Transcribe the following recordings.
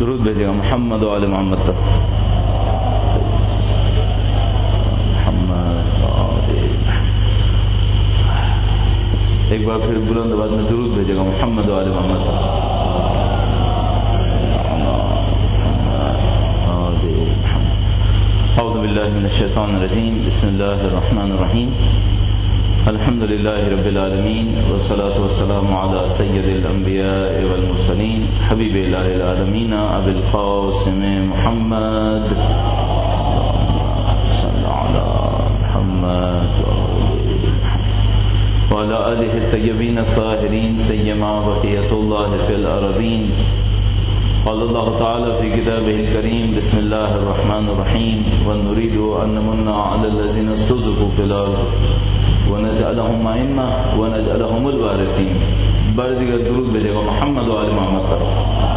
درود بھیجے گا محمد و آل محمد تک. ایک بار پھر بلند آواز میں درود بھیجے گا محمد و آل محمد تک. اعوذ باللہ من الشیطان الرجیم. بسم اللہ الرحمن الرحیم. الحمد للہ رب العالمین والصلاة والسلام علی سید الانبیاء والمرسلین حبیب الہ العالمین ابی القاسم محمد صلی علی محمد وعلی آلہ الطیبین الطاہرین سیما بقیۃ اللہ فی الارضین. قال اللہ تعالی فی کتابہ الکریم بسم اللہ الرحمن الرحیم ونريد ان نمن علی الذین استضعفوا فی الارض ونجعلهم ائمة ونجعلهم الوارثین. بار دیگر درود بھیجے گا محمد و آل محمد پر.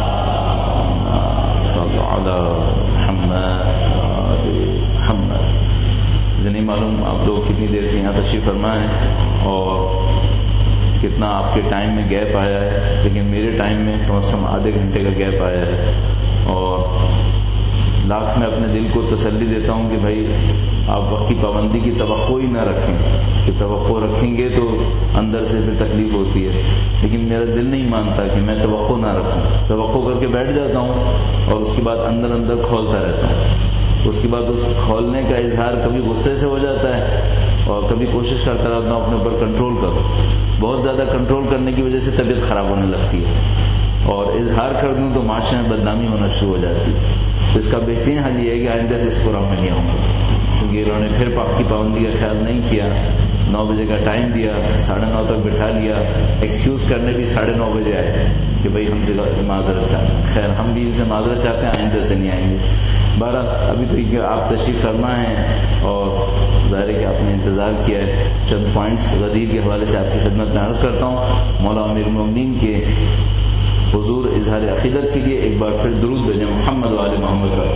صلی علی محمد و آل محمد. نہیں معلوم آپ لوگ کتنی دیر سے یہاں تشریف فرما ہیں اور کتنا آپ کے ٹائم میں گیپ آیا ہے، لیکن میرے ٹائم میں کم از کم آدھے گھنٹے کا گیپ آیا ہے. اور لاکھ میں اپنے دل کو تسلی دیتا ہوں کہ بھائی آپ وقت کی پابندی کی توقع ہی نہ رکھیں، کہ توقع رکھیں گے تو اندر سے پھر تکلیف ہوتی ہے. لیکن میرا دل نہیں مانتا کہ میں توقع نہ رکھوں. توقع کر کے بیٹھ جاتا ہوں اور اس کے بعد اندر اندر کھولتا رہتا ہوں. اس کے بعد اس کھولنے کا اظہار کبھی غصے سے ہو جاتا ہے اور کبھی کوشش کرتا رہتا ہوں اپنے اوپر کنٹرول کروں. بہت زیادہ کنٹرول کرنے کی وجہ سے طبیعت خراب ہونے لگتی ہے اور اظہار کر دوں تو معاشرے میں بدنامی ہونا شروع ہو جاتی ہے. تو اس کا بہترین حل یہ ہے کہ آئندہ سے اس پروگرام میں نہیں آؤں گا، کیونکہ انہوں نے پھر پاک کی پابندی کا خیال نہیں کیا. 9 بجے کا ٹائم دیا، 9:30 تک بٹھا لیا، ایکسکیوز کرنے بھی 9:30 بجے آئے کہ بھائی ہم سے معذرت چاہتے ہیں. خیر ہم بھی ان سے معذرت چاہتے ہیں، آئندہ سے نہیں آئیں گے. بہرحال ابھی تو آپ تشریف فرما ہیں اور ظاہر ہے کہ آپ نے انتظار کیا ہے. چند پوائنٹس غدیر کے حوالے سے آپ کی خدمت میں عرض کرتا ہوں. مولا امیر المومنین کے حضور اظہار عقیدت کے لیے ایک بار پھر درود بھیجیں محمد و آل محمد کا.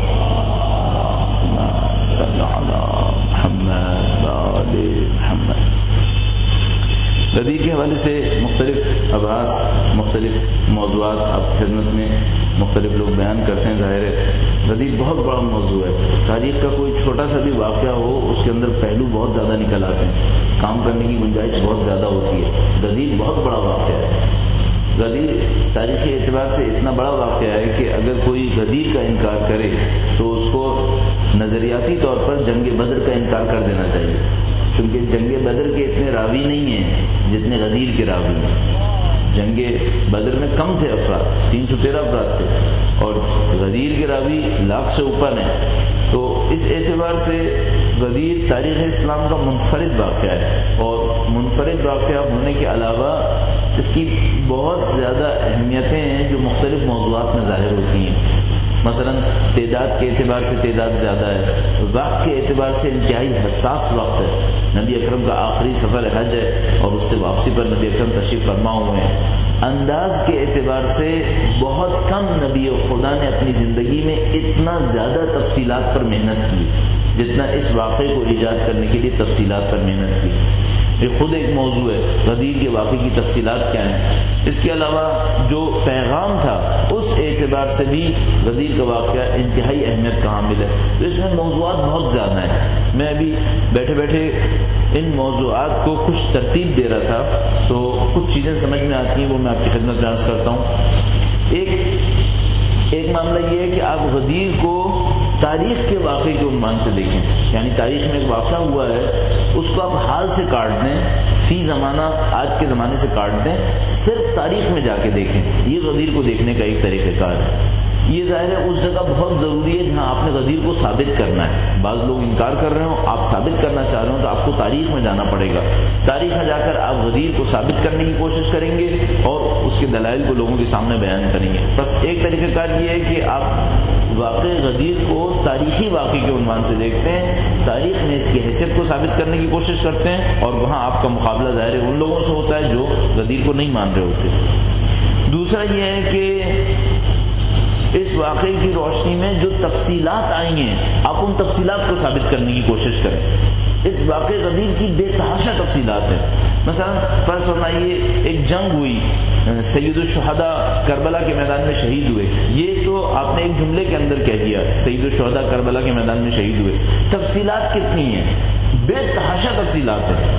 صلی علی محمد و آل محمد. غدیر کے حوالے سے مختلف ابحاث، مختلف موضوعات آپ خدمت میں مختلف لوگ بیان کرتے ہیں. ظاہر ہے غدیر بہت بڑا موضوع ہے. تاریخ کا کوئی چھوٹا سا بھی واقعہ ہو اس کے اندر پہلو بہت زیادہ نکل آتے ہیں، کام کرنے کی گنجائش بہت زیادہ ہوتی ہے. غدیر بہت بڑا واقعہ ہے. غدیر تاریخی اعتبار سے اتنا بڑا واقعہ ہے کہ اگر کوئی غدیر کا انکار کرے تو اس کو نظریاتی طور پر جنگ بدر کا انکار کر دینا چاہیے، چونکہ جنگ بدر کے اتنے راوی نہیں ہیں جتنے غدیر کے راوی ہیں. جنگ بدر میں کم تھے افراد، 313 افراد تھے اور غدیر کے راوی 1,00,000 سے اوپر ہیں. تو اس اعتبار سے غدیر تاریخ اسلام کا منفرد واقعہ ہے اور منفرد واقعہ ہونے کے علاوہ اس کی بہت زیادہ اہمیتیں ہیں جو مختلف موضوعات میں ظاہر ہوتی ہیں. مثلا تعداد کے اعتبار سے تعداد زیادہ ہے، وقت کے اعتبار سے انتہائی حساس وقت ہے. نبی اکرم کا آخری سفر حج ہے اور اس سے واپسی پر نبی اکرم تشریف فرما ہوئے ہیں. انداز کے اعتبار سے بہت کم نبی خدا نے اپنی زندگی میں اتنا زیادہ تفصیلات پر محنت کی جتنا اس واقعے کو ایجاد کرنے کے لیے تفصیلات پر محنت کی. یہ خود ایک موضوع ہے، غدیر کے واقعے کی تفصیلات کیا ہیں. اس کے علاوہ جو پیغام تھا اس اعتبار سے بھی غدیر کا واقعہ انتہائی اہمیت کا حامل ہے. تو اس میں موضوعات بہت زیادہ ہیں. میں ابھی بیٹھے بیٹھے ان موضوعات کو کچھ ترتیب دے رہا تھا تو کچھ چیزیں سمجھ میں آتی ہیں، وہ میں آپ کی خدمت میں عرض کرتا ہوں. ایک معاملہ یہ ہے کہ آپ غدیر کو تاریخ کے واقعے کے عنوان سے دیکھیں، یعنی تاریخ میں ایک واقعہ ہوا ہے اس کو آپ حال سے کاٹ دیں، فی زمانہ آج کے زمانے سے کاٹ دیں، صرف تاریخ میں جا کے دیکھیں. یہ غدیر کو دیکھنے کا ایک طریقہ کار ہے. یہ ظاہر ہے اس جگہ بہت ضروری ہے جہاں آپ نے غدیر کو ثابت کرنا ہے. بعض لوگ انکار کر رہے ہوں، آپ ثابت کرنا چاہ رہے ہوں تو آپ کو تاریخ میں جانا پڑے گا. تاریخ میں جا کر آپ غدیر کو ثابت کرنے کی کوشش کریں گے اور اس کے دلائل کو لوگوں کے سامنے بیان کریں گے. بس ایک طریقہ کار یہ ہے کہ آپ واقع غدیر کو تاریخی واقعے کے عنوان سے دیکھتے ہیں، تاریخ میں اس کی حیثیت کو ثابت کرنے کی کوشش کرتے ہیں اور وہاں آپ کا مقابلہ ظاہر ان لوگوں سے ہوتا ہے جو غدیر کو نہیں مان رہے ہوتے. دوسرا یہ ہے کہ اس واقعے کی روشنی میں جو تفصیلات آئی ہیں آپ ان تفصیلات کو ثابت کرنے کی کوشش کریں. اس واقعے غدیر کی بے تحاشا تفصیلات ہیں. مثلا فرض فرمائیے ایک جنگ ہوئی، سید الشہداء کربلا کے میدان میں شہید ہوئے. یہ تو آپ نے ایک جملے کے اندر کہہ دیا سید الشہداء کربلا کے میدان میں شہید ہوئے. تفصیلات کتنی ہیں، بے تحاشا تفصیلات ہیں.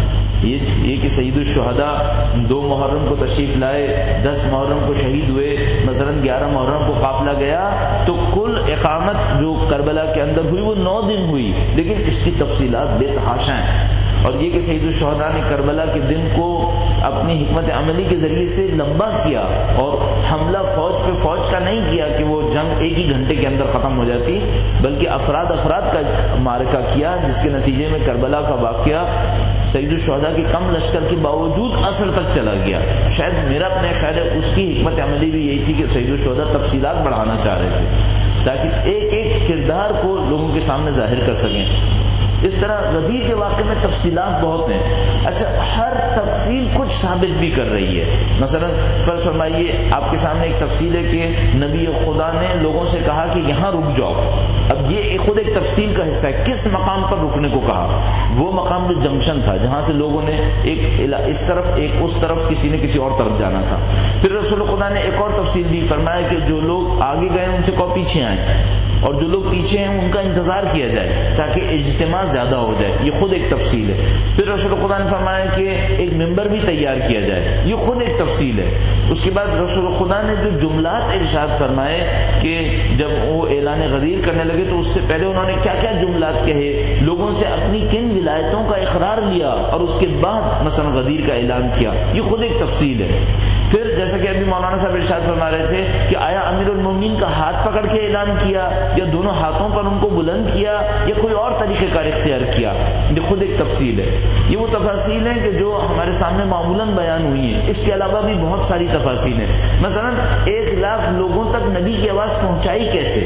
یہ کہ سید الشہداء 2 محرم کو تشریف لائے، 10 محرم کو شہید ہوئے، مثلا 11 محرم کو قافلہ گیا، تو کل اقامت جو کربلا کے اندر ہوئی وہ 9 دن ہوئی، لیکن اس کی تفصیلات بے تحاشا ہیں. اور یہ کہ سید الشہداء نے کربلا کے دن کو اپنی حکمت عملی کے ذریعے سے لمبا کیا اور حملہ فوج پہ فوج کا نہیں کیا کہ وہ جنگ ایک ہی گھنٹے کے اندر ختم ہو جاتی، بلکہ افراد کا معرکہ کیا، جس کے نتیجے میں کربلا کا واقعہ سید الشہداء کے کم لشکر کے باوجود اثر تک چلا گیا. شاید میرا اپنے خیال ہے اس کی حکمت عملی بھی یہی تھی کہ سید الشہداء تفصیلات بڑھانا چاہ رہے تھے تاکہ ایک ایک کردار کو لوگوں کے سامنے ظاہر کر سکیں. اس طرح غدیر کے واقعے میں تفصیلات بہت ہیں. اچھا، ہر تفصیل کچھ ثابت بھی کر رہی ہے. مثلا فرض فرمائیے آپ کے سامنے ایک تفصیل ہے کہ نبی خدا نے لوگوں سے کہا کہ یہاں رک جاؤ. اب یہ خود ایک تفصیل کا حصہ ہے، کس مقام پر رکنے کو کہا. وہ مقام جو جنکشن تھا جہاں سے لوگوں نے ایک اس طرف ایک اس طرف، کسی نے کسی اور طرف جانا تھا. پھر رسول خدا نے ایک اور تفصیل دی، فرمایا کہ جو لوگ آگے گئے ان سے کو پیچھے آئیں، اور جو لوگ پیچھے ہیں ان کا انتظار کیا جائے تاکہ اجتماع زیادہ ہو جائے. یہ خود ایک تفصیل ہے. پھر رسول خدا نے فرمایا کہ ایک ممبر بھی تیار کیا جائے. یہ خود ایک تفصیل ہے. اس کے بعد رسول خدا نے جو جملات ارشاد فرمائے کہ جب وہ اعلان غدیر کرنے لگے تو اس سے پہلے انہوں نے کیا کیا جملات کہے، لوگوں سے اپنی کن ولایتوں کا اقرار لیا، اور اس کے بعد مثلا غدیر کا اعلان کیا. یہ خود ایک تفصیل ہے. پھر جیسا کہ ابھی مولانا صاحب ارشاد فرما رہے تھے کہ آیا امیر المومنین کا ہاتھ پکڑ کے اعلان کیا، یا دونوں ہاتھوں پر ان کو بلند کیا، یا کوئی اور طریقہ کار اختیار کیا. یہ خود ایک تفصیل ہے. یہ وہ تفاصیل ہیں کہ جو ہمارے سامنے معمولاً بیان ہوئی ہیں. اس کے علاوہ بھی بہت ساری تفاصیل ہیں. مثلا 1 لاکھ لوگوں تک نبی کی آواز پہنچائی کیسے؟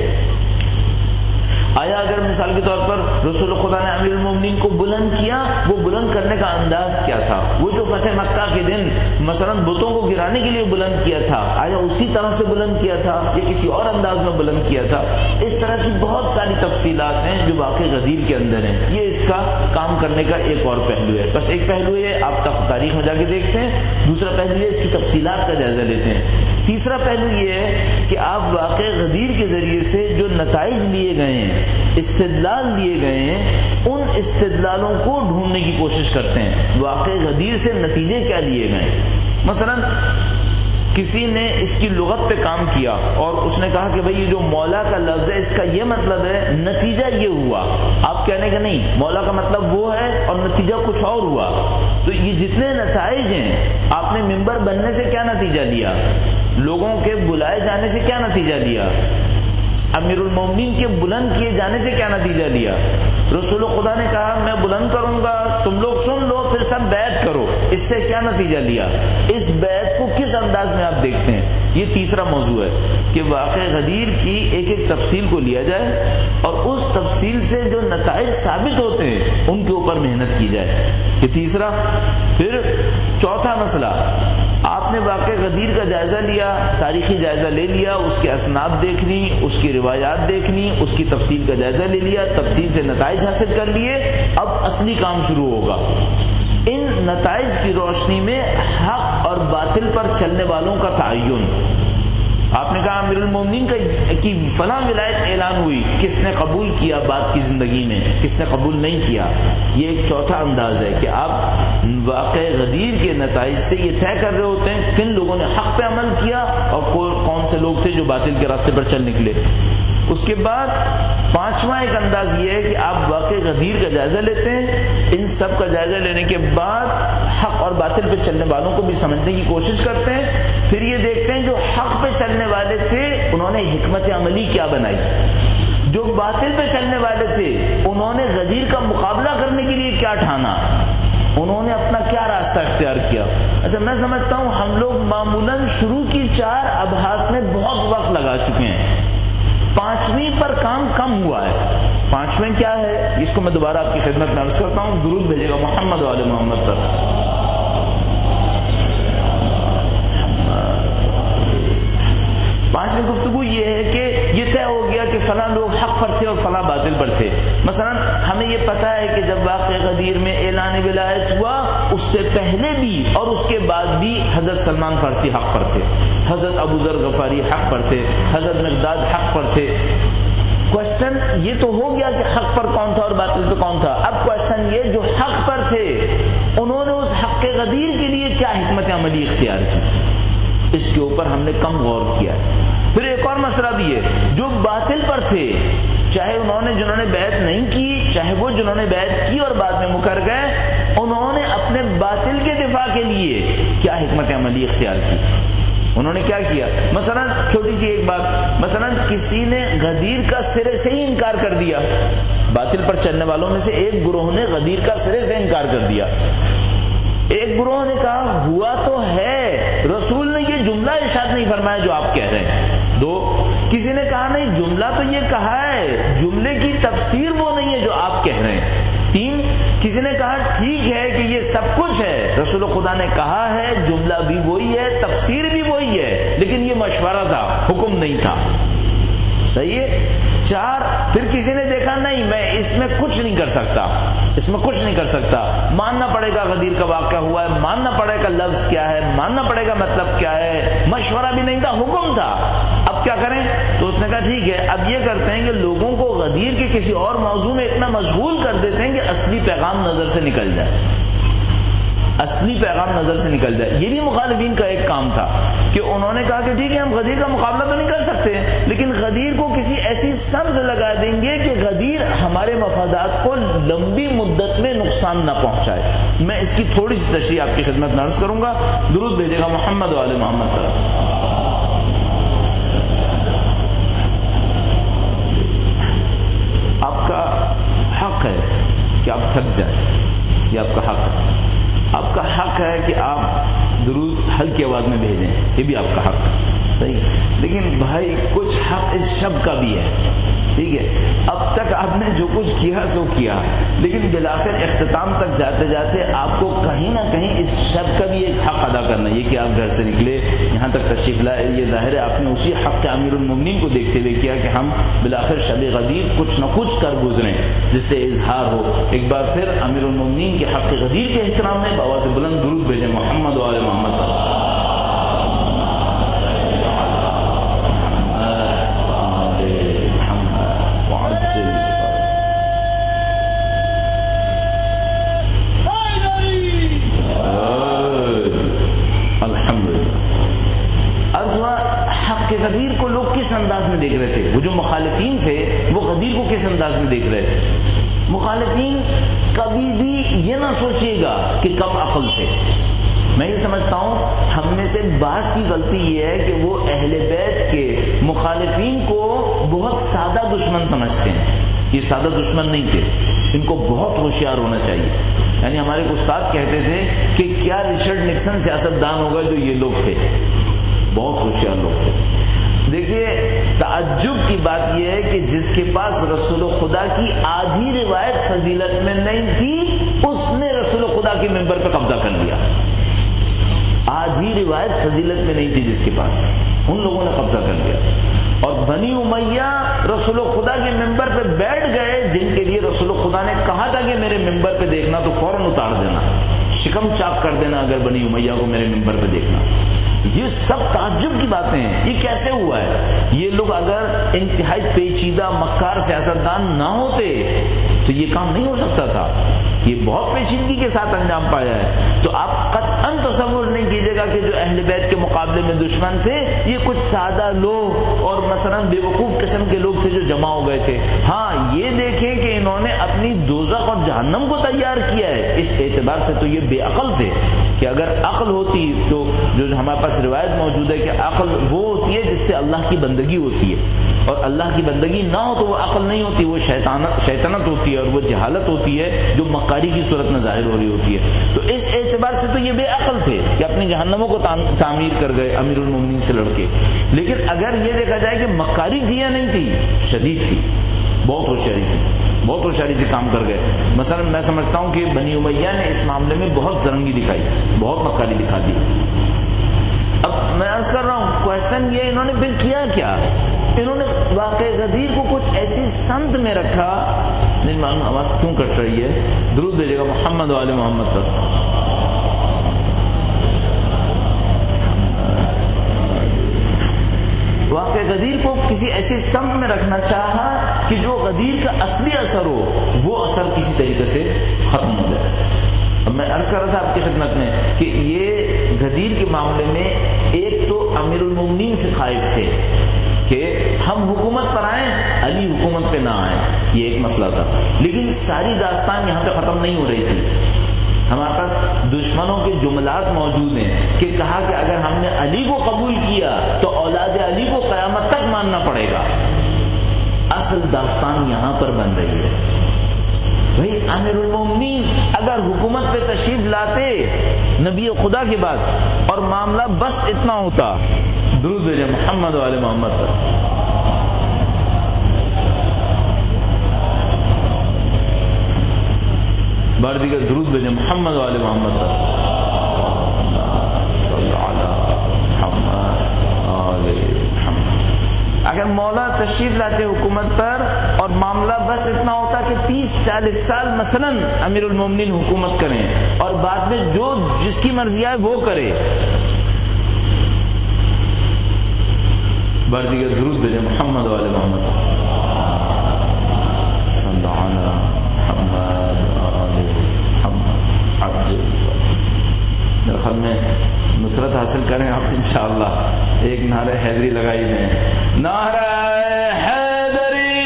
آیا اگر مثال کے طور پر رسول خدا نے امیر المومنین کو بلند کیا، وہ بلند کرنے کا انداز کیا تھا؟ وہ جو فتح مکہ کے دن مثلا بتوں کو گرانے کے لیے بلند کیا تھا، آیا اسی طرح سے بلند کیا تھا یا کسی اور انداز میں بلند کیا تھا؟ اس طرح کی بہت ساری تفصیلات ہیں جو واقع غدیر کے اندر ہیں. یہ اس کا کام کرنے کا ایک اور پہلو ہے. بس ایک پہلو ہے آپ تاریخ میں جا کے دیکھتے ہیں، دوسرا پہلو ہے اس کی تفصیلات کا جائزہ لیتے ہیں. تیسرا پہلو یہ ہے کہ آپ واقع غدیر کے ذریعے سے جو نتائج لیے گئے ہیں، استدلال لیے گئے ہیں، ان استدلالوں کو ڈھونڈنے کی کوشش کرتے ہیں. واقع غدیر سے نتیجے کیا لیے گئے؟ مثلا کسی نے اس کی لغت پہ کام کیا اور اس نے کہا کہ بھئی یہ جو مولا کا لفظ ہے اس کا یہ مطلب ہے، نتیجہ یہ ہوا. آپ کہنے کہ نہیں، مولا کا مطلب وہ ہے اور نتیجہ کچھ اور ہوا. تو یہ جتنے نتائج ہیں، آپ نے ممبر بننے سے کیا نتیجہ لیا، لوگوں کے بلائے جانے سے کیا نتیجہ لیا، امیر المومنین کے بلند کیے جانے سے کیا نتیجہ لیا؟ رسول خدا نے کہا میں بلند کروں گا، تم لوگ سن لو، پھر سب بیعت کرو. اس سے کیا نتیجہ لیا؟ اس بیعت کو کس انداز میں آپ دیکھتے ہیں؟ یہ تیسرا موضوع ہے کہ واقع غدیر کی ایک ایک تفصیل کو لیا جائے اور اس تفصیل سے جو نتائج ثابت ہوتے ہیں ان کے اوپر محنت کی جائے. یہ تیسرا. پھر چوتھا مسئلہ، آپ نے واقع غدیر کا جائزہ لیا، تاریخی جائزہ لے لیا، اس کے اسناد دیکھنی، اس کی روایات دیکھنی، اس کی تفصیل کا جائزہ لے لیا، تفصیل سے نتائج حاصل کر لیے. اب اصلی کام شروع ہوگا. ان نتائج کی روشنی میں حق اور باطل پر چلنے والوں کا تعین. آپ نے کہا امیر المومنین کی فلاں ولایت اعلان ہوئی، کس نے قبول کیا بات کی زندگی میں، کس نے قبول نہیں کیا. یہ ایک چوتھا انداز ہے کہ آپ واقع غدیر کے نتائج سے یہ طے کر رہے ہوتے ہیں کن لوگوں نے حق پہ عمل کیا اور کون سے لوگ تھے جو باطل کے راستے پر چل نکلے. اس کے بعد پانچواں ایک انداز یہ ہے کہ آپ واقع غدیر کا جائزہ لیتے ہیں. ان سب کا جائزہ لینے کے بعد حق اور باطل پہ چلنے والوں کو بھی سمجھنے کی کوشش کرتے ہیں. پھر یہ دیکھتے ہیں جو حق پہ چلنے والے تھے انہوں نے حکمت عملی کیا بنائی، جو باطل پہ چلنے والے تھے انہوں نے غدیر کا مقابلہ کرنے کے لیے کیا ٹھانا، انہوں نے اپنا کیا راستہ اختیار کیا. اچھا، میں سمجھتا ہوں ہم لوگ معمولاً شروع کی 4 ابحاث میں بہت وقت لگا چکے ہیں، 5ویں پر کام کم ہوا ہے. 5ویں کیا ہے اس کو میں دوبارہ آپ کی خدمت میں عرض کرتا ہوں. درود بھیجے گا محمد و آل محمد پر. 5ویں گفتگو یہ ہے کہ فلاں لوگ حق پر تھے اور فلاں باطل پر تھے. مثلا ہمیں یہ پتا ہے کہ جب واقعہ غدیر میں اعلان ولایت ہوا اس سے پہلے بھی اور اس کے بعد بھی حضرت سلمان فارسی حق پر تھے, حضرت ابو ذر غفاری حق پر تھے, حضرت مقداد حق پر تھے. کوشچن یہ تو ہو گیا کہ حق پر کون تھا اور باطل پہ کون تھا. اب کوشچن یہ جو حق پر تھے انہوں نے اس حق غدیر کے لیے کیا حکمت عملی اختیار کی, اس کے اوپر ہم نے کم غور کیا ہے. پھر ایک اور مسئلہ بھی ہے, جو باطل پر تھے چاہے جنہوں نے بیعت نہیں کی, چاہے وہ جنہوں نے بیعت کی اور بعد میں مکر گئے, انہوں نے اپنے باطل کے دفاع کے لیے کیا حکمت عملی اختیار کی, انہوں نے کیا کیا. مثلا چھوٹی سی ایک بات, مثلا کسی نے غدیر کا سرے سے ہی انکار کر دیا, باطل پر چلنے والوں میں سے ایک گروہ نے غدیر کا سرے سے انکار کر دیا. ایک گروہ نے کہا ہوا تو ہے, رسول نے یہ جملہ ارشاد نہیں فرمایا جو آپ کہہ رہے ہیں. دو, کسی نے کہا نہیں جملہ تو یہ کہا ہے, جملے کی تفسیر وہ نہیں ہے جو آپ کہہ رہے ہیں. تین, کسی نے کہا ٹھیک ہے کہ یہ سب کچھ ہے, رسول خدا نے کہا ہے, جملہ بھی وہی ہے, تفسیر بھی وہی ہے, لیکن یہ مشورہ تھا, حکم نہیں تھا. صحیح ہے. چار, پھر کسی نے دیکھا نہیں میں اس میں کچھ نہیں کر سکتا, اس میں کچھ نہیں کر سکتا, ماننا پڑے گا غدیر کا واقعہ ہوا ہے, ماننا پڑے گا لفظ کیا ہے, ماننا پڑے گا مطلب کیا ہے, مشورہ بھی نہیں تھا, حکم تھا, اب کیا کریں. تو اس نے کہا ٹھیک ہے اب یہ کرتے ہیں کہ لوگوں کو غدیر کے کسی اور موضوع میں اتنا مشغول کر دیتے ہیں کہ اصلی پیغام نظر سے نکل جائے, اصلی پیغام نظر سے نکل جائے. یہ بھی مخالفین کا ایک کام تھا کہ انہوں نے کہا کہ ٹھیک ہے ہم غدیر کا مقابلہ تو نہیں کر سکتے لیکن غدیر کو کسی ایسی سمت لگا دیں گے کہ غدیر ہمارے مفادات کو لمبی مدت میں نقصان نہ پہنچائے. میں اس کی تھوڑی سی تشریح آپ کی خدمت میں عرض کروں گا. درود بھیجے گا محمد و آل محمد پر. آپ کا حق ہے کہ آپ تھک جائیں, یہ آپ کا حق ہے. آپ کا حق ہے کہ آپ درود ہلکی آواز میں بھیجیں, یہ بھی آپ کا حق ہے. صحیح, لیکن بھائی کچھ حق اس شب کا بھی ہے. ٹھیک ہے, اب تک آپ نے جو کچھ کیا سو کیا, لیکن بالآخر اختتام تک جاتے جاتے آپ کو کہیں نہ کہیں اس شب کا بھی ایک حق ادا کرنا. یہ کہ آپ گھر سے نکلے یہاں تک تشریف لائے, یہ ظاہر ہے آپ نے اسی حق امیر المومنین کو دیکھتے ہوئے کیا کہ ہم بالآخر شب غدیر کچھ نہ کچھ کر گزریں جس سے اظہار ہو. ایک بار پھر امیر المومنین کے حق غدیر کے احترام میں بابا سے بلند درود بھیجیں محمد و آل محمد پر. کہ غدیر کو لوگ کس انداز میں دیکھ رہے تھے, وہ جو مخالفین تھے وہ غدیر کو کس انداز میں دیکھ رہے تھے. مخالفین کبھی بھی یہ نہ سوچیے گا کہ کم عقل تھے. میں یہ سمجھتا ہوں ہم میں سے بعض کی غلطی یہ ہے کہ وہ اہل بیت کے مخالفین کو بہت سادہ دشمن سمجھتے ہیں. یہ سادہ دشمن نہیں تھے, ان کو بہت ہوشیار ہونا چاہیے. یعنی ہمارے استاد کہتے تھے کہ کیا رچرڈ نکسن سیاستدان ہوگا جو یہ لوگ تھے, بہت ہوشیار لوگ تھے. دیکھیے تعجب کی بات یہ ہے کہ جس کے پاس رسول خدا کی آدھی روایت فضیلت میں نہیں تھی اس نے رسول خدا کے ممبر پہ قبضہ کر لیا. آدھی روایت فضیلت میں نہیں تھی جس کے پاس, ان لوگوں نے قبضہ کر لیا. اور بنی امیہ رسول خدا کے ممبر پہ بیٹھ گئے جن کے لیے رسول خدا نے کہا تھا کہ میرے ممبر پہ دیکھنا تو فوراً اتار دینا, شکم چاک کر دینا اگر بنی امیہ کو میرے ممبر پہ دیکھنا. یہ سب تعجب کی باتیں ہیں. یہ کیسے ہوا ہے؟ یہ لوگ اگر انتہائی پیچیدہ مکار سیاستدان نہ ہوتے تو یہ کام نہیں ہو سکتا تھا. یہ بہت پیچیدگی کے ساتھ انجام پایا ہے. تو آپ قطعاً تصور نہیں کیجیے گا کہ جو اہل بیت کے مقابلے میں دشمن تھے یہ کچھ سادہ لوگ اور مثلا بے وقوف قسم کے لوگ تھے جو جمع ہو گئے تھے. ہاں یہ دیکھیں کہ انہوں نے اپنی دوزخ اور جہنم کو تیار کیا ہے. اس اعتبار سے تو یہ بے عقل تھے کہ اگر عقل ہوتی تو جو ہمارے پاس روایت موجود ہے کہ عقل وہ ہوتی ہے جس سے اللہ کی بندگی ہوتی ہے, اور اللہ کی بندگی نہ ہو تو وہ عقل نہیں ہوتی, وہ شیطنت ہوتی ہے اور وہ جہالت ہوتی ہے جو مکاری کی صورت میں ظاہر ہو رہی ہوتی ہے. تو اس اعتبار سے تو یہ بے عقل تھے کہ اپنی جہنموں کو تعمیر کر گئے امیر المومنین سے لڑکے. لیکن اگر یہ دیکھا جائے کہ مکاری تھی یا نہیں تھی, شدید تھی, بہت ہوشیاری تھی, بہت ہوشیاری سے کام کر گئے. مثلا میں سمجھتا ہوں کہ بنی امیہ نے اس معاملے میں بہت زرنگی دکھائی, بہت مکاری دکھا دی. اب میں عرض کر رہا ہوں کوشچن یہ انہوں نے پھر کیا کیا، انہوں نے واقع غدیر کو کچھ ایسی سمت میں رکھا، نہیں معلوم آواز کیوں کٹ رہی ہے، درود بھیجے گا محمد و آل محمد پر۔ واقع غدیر کو کسی ایسی سمت میں رکھنا چاہا کہ جو غدیر کا اصلی اثر ہو وہ اثر کسی طریقے سے ختم ہو جائے۔ اب میں عرض کر رہا تھا آپ کی خدمت میں کہ یہ غدیر کے معاملے میں ایک تو امیر المومنین سے خائف تھے کہ ہم حکومت پر آئیں علی حکومت پہ نہ آئیں، یہ ایک مسئلہ تھا، لیکن ساری داستان یہاں پہ ختم نہیں ہو رہی تھی۔ ہمارے پاس دشمنوں کے جملات موجود ہیں کہ کہا کہ اگر ہم نے علی کو قبول کیا تو اولاد علی کو قیامت تک ماننا پڑے گا۔ اصل داستان یہاں پر بن رہی ہے۔ بھئی امیر المومنین اگر حکومت پہ تشریف لاتے نبی خدا کے بعد اور معاملہ بس اتنا ہوتا، درود بھیجے محمد و آل محمد پر۔ بار دیگر درود بھیجے محمد و آل محمد پر۔ صلی علی محمد آل محمد۔ اگر مولا تشریف لاتے حکومت پر اور معاملہ بس اتنا ہوتا کہ 30-40 سال مثلا امیر المومنین حکومت کریں اور بعد میں جو جس کی مرضی آئے وہ کرے، بار دیگر درود بھیجے محمد و آل محمد صلی علی محمد آل محمد عبد۔ میرے خیال میں نصرت حاصل کریں آپ انشاءاللہ، ایک نعرہ حیدری لگائی دیں، نعرہ حیدری۔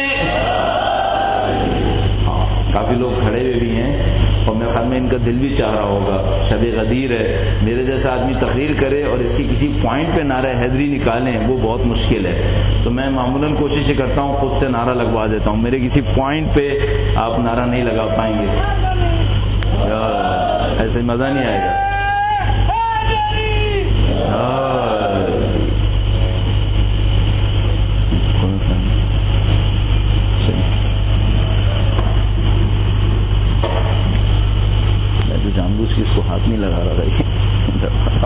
کافی لوگ کھڑے ہوئے بھی ہیں اور میرے خیال میں ان کا دل بھی چاہ رہا ہوگا، شب غدیر ہے، میرے جیسا آدمی تقریر کرے اور اس کی کسی پوائنٹ پہ نعرہ حیدری نکالیں وہ بہت مشکل ہے، تو میں معمولاً کوشش کرتا ہوں خود سے نعرہ لگوا دیتا ہوں، میرے کسی پوائنٹ پہ آپ نعرہ نہیں لگا پائیں گے، ایسے مزہ نہیں آئے گا۔ کون سا میں تو جان بوجھ کے اس کو ہاتھ نہیں لگا رہا تھا۔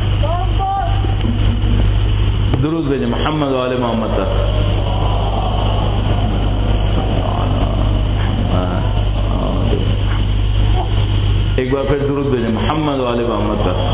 درود بھیجے محمد و آل محمد پر۔ ایک بار پھر درود بھیجے محمد و آل محمد پر۔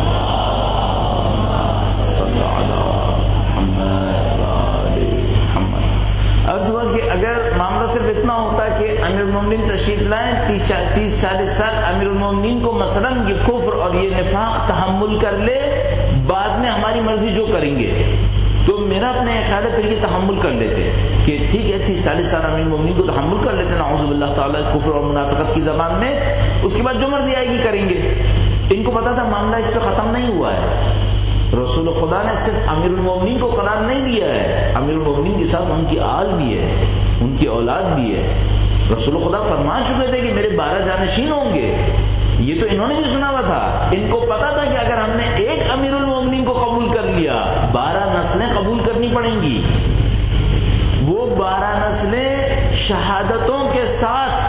عرض ہوا کہ اگر معاملہ صرف اتنا ہوتا کہ امیر المومنین تشریف لائیں 30-40 سال امیر المومنین کو مثلا یہ کفر اور یہ نفاق تحمل کر لے، بعد میں ہماری مرضی جو کریں گے، تو میرا اپنے خیال ہے پھر یہ تحمل کر لیتے کہ ٹھیک ہے 30-40 سال امیر المومنین کو تحمل کر لیتے نعوذ باللہ تعالی کفر اور منافقت کی زبان میں، اس کے بعد جو مرضی آئے گی کریں گے۔ ان کو پتا تھا معاملہ اس پہ ختم نہیں ہوا ہے، رسول خدا نے صرف امیر المومنین کو قرار نہیں دیا ہے، امیر المومنین کے ساتھ ان کی آل بھی ہے، ان کی اولاد بھی ہے۔ رسول خدا فرما چکے تھے کہ میرے 12 جانشین ہوں گے، یہ تو انہوں نے بھی سنا ہوا تھا۔ ان کو پتا تھا کہ اگر ہم نے ایک امیر المومنین کو قبول کر لیا 12 نسلیں قبول کرنی پڑیں گی، وہ 12 نسلیں شہادتوں کے ساتھ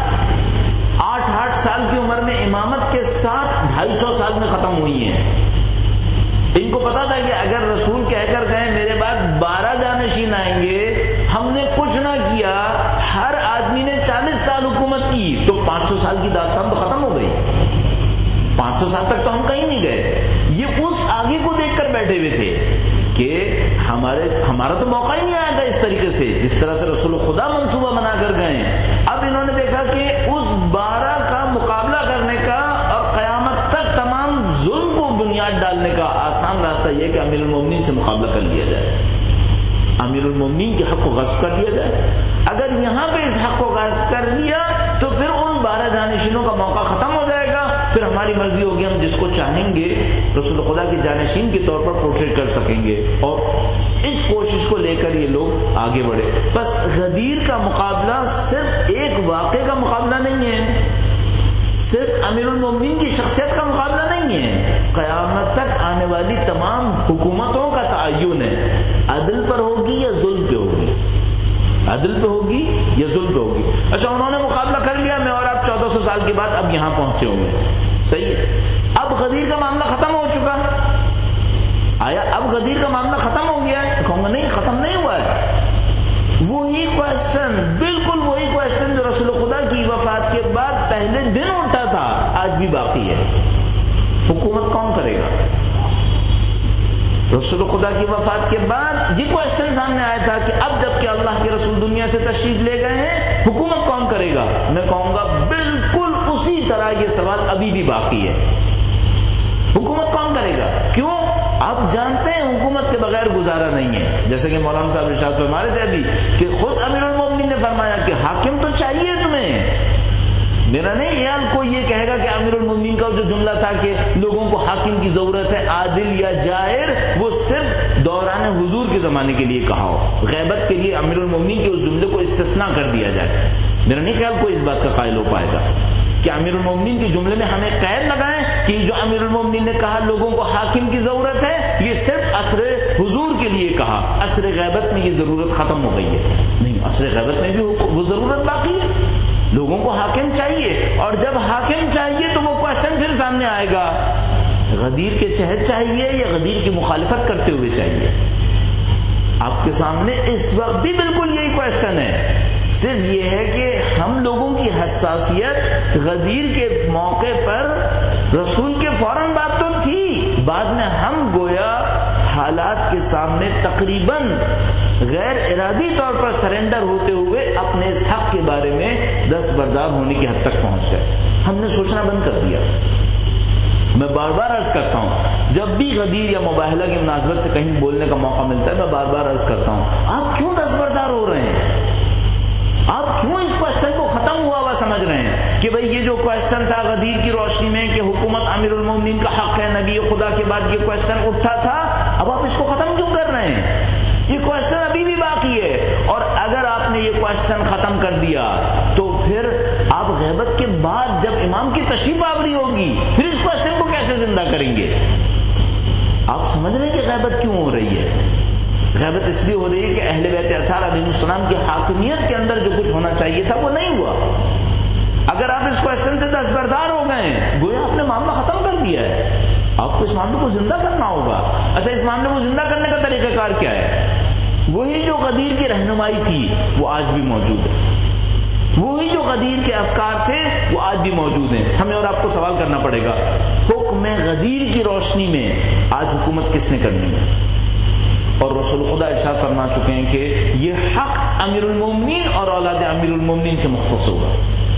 8-8 سال کی عمر میں امامت کے ساتھ 250 سال میں ختم ہوئی ہیں۔ ان کو پتا تھا کہ اگر رسول کہہ کر گئے میرے بعد 12 جانشین آئیں گے، ہم نے کچھ نہ کیا، ہر آدمی نے 40 سال حکومت کی تو 500 سال کی داستان تو ختم ہو گئی، 500 سال تک تو ہم کہیں نہیں گئے۔ یہ اس آگے کو دیکھ کر بیٹھے ہوئے تھے کہ ہمارا تو موقع ہی نہیں آیا تھا اس طریقے سے جس طرح سے رسول خدا منصوبہ بنا کر گئے۔ اب انہوں نے دیکھا کہ اس 12 کا مقابلہ کرنے کا اور قیامت تک تمام ظلم کو بنیاد ڈالنے کا آسان راستہ یہ کہ امیر المومنین سے مقابلہ کر لیا جائے، امیر المومنین کے حق کو غصب کر لیا جائے۔ اگر یہاں پہ اس حق کو غصب کر لیا تو پھر ان 12 جانشینوں کا موقع ختم ہو جائے گا، پھر ہماری مرضی ہوگی، ہم جس کو چاہیں گے رسول خدا کے جانشین کے طور پر پورٹریٹ کر سکیں گے۔ اور اس کوشش کو لے کر یہ لوگ آگے بڑھے۔ بس غدیر کا مقابلہ صرف ایک واقعے کا مقابلہ نہیں ہے، صرف امیر المومنین کی شخصیت کا مقابلہ نہیں ہے، قیامت تک آنے والی تمام حکومتوں کا تعین ہے، عدل پر ہوگی یا ظلم پہ ہوگی، عدل پہ ہوگی یا ظلم پہ ہوگی۔ اچھا انہوں نے مقابلہ کر لیا، میں اور آپ 1400 سال کے بعد اب یہاں پہنچے ہوئے، صحیح ہے۔ اب غدیر کا معاملہ ختم ہو چکا، آیا غدیر کا معاملہ ختم ہو گیا ہے؟ کہوں گا نہیں، ختم نہیں ہوا ہے۔ وہی کوشچن، بالکل وہی کوشچن جو رسول خدا کی وفات کے بعد پہلے دن اٹھا تھا، آج بھی باقی ہے۔ حکومت کون کرے گا؟ رسول خدا کی وفات کے بعد یہ کوشچن سامنے آیا تھا کہ اب جب کہ اللہ کے رسول دنیا سے تشریف لے گئے ہیں، حکومت کون کرے گا؟ میں کہوں گا بالکل اسی طرح یہ سوال ابھی بھی باقی ہے۔ حکومت کون کرے گا؟ کیوں؟ آپ جانتے ہیں حکومت کے بغیر گزارا نہیں ہے، جیسے کہ مولانا صاحب ارشاد فرما رہے تھے ابھی کہ خود امیر المومنین نے فرمایا کہ حاکم تو چاہیے تمہیں۔ میرا نہیں خیال کوئی یہ کہے گا کہ امیر المومنین کا جو جملہ تھا کہ لوگوں کو حاکم کی ضرورت ہے، عادل یا جائر، وہ صرف دوران حضور کے زمانے کے لیے کہا ہو، غیبت کے لیے امیر المومنین کے اس جملے کو استثناء کر دیا جائے۔ میرا نہیں خیال کوئی اس بات کا قائل ہو پائے گا کہ امیر المومنین کے جملے میں ہمیں قید لگائیں کہ جو امیر المومنین نے کہا لوگوں کو حاکم کی ضرورت ہے، یہ صرف عصر حضور کے لیے کہا، عصر غیبت میں یہ ضرورت ختم ہو گئی ہے۔ نہیں، عصر غیبت میں بھی وہ ضرورت باقی ہے، لوگوں کو حاکم چاہیے، اور جب حاکم چاہیے تو وہ کوشچن پھر سامنے آئے گا، غدیر کے چہت چاہیے یا غدیر کی مخالفت کرتے ہوئے چاہیے؟ آپ کے سامنے اس وقت بھی بالکل یہی کوشچن ہے، صرف یہ ہے کہ ہم لوگوں کی حساسیت غدیر کے موقع پر رسول کے فوراً بات تو تھی، بعد میں ہم گویا حالات کے سامنے تقریباً غیر ارادی طور پر سرنڈر ہوتے ہوئے اپنے اس حق کے بارے میں دستبردار ہونے کی حد تک پہنچ گئے۔ ہم نے سوچنا بند کر دیا۔ میں بار بار عرض کرتا ہوں، جب بھی غدیر یا مباہلہ کی مناسبت سے کہیں بولنے کا موقع ملتا ہے، میں بار بار عرض کرتا ہوں، آپ کیوں دستبردار ہو رہے ہیں؟ آپ کیوں اس کوشچن کو ختم ہوا سمجھ رہے ہیں کہ بھئی یہ جو کوشچن تھا غدیر کی روشنی میں کہ حکومت امیر المومنین کا حق ہے، نبی خدا کے بعد یہ کوشچن اٹھا تھا، اب آپ اس کو ختم کیوں کر رہے ہیں؟ یہ کوشچن ابھی بھی باقی ہے، اور اگر آپ نے یہ کوشچن ختم کر دیا تو پھر آپ غیبت کے بعد جب امام کی تشریف آوری ہوگی پھر اس کوشچن کو کیسے زندہ کریں گے؟ آپ سمجھ رہے ہیں کہ غیبت کیوں ہو رہی ہے؟ غیبت اس لیے ہو رہی ہے کہ اہل بیت اطہار علیہ السلام کی حاکمیت کے اندر جو کچھ ہونا چاہیے تھا وہ نہیں ہوا۔ اگر آپ اس کوشچن سے دستبردار ہو گئے، گویا آپ نے معاملہ ختم کر دیا ہے، آپ کو اس معاملے کو زندہ کرنا ہوگا۔ اچھا، اس معاملے کو زندہ کرنے کا طریقہ کار کیا ہے؟ وہی جو غدیر کی رہنمائی تھی وہ آج بھی موجود ہے، وہی جو غدیر کے افکار تھے وہ آج بھی موجود ہیں۔ ہمیں اور آپ کو سوال کرنا پڑے گا، حکم غدیر کی روشنی میں آج حکومت کس نے کرنی ہے؟ اور رسول خدا ارشاد فرما چکے ہیں کہ یہ حق امیر المومنین اور اولاد امیر المومنین سے مختص ہوگا۔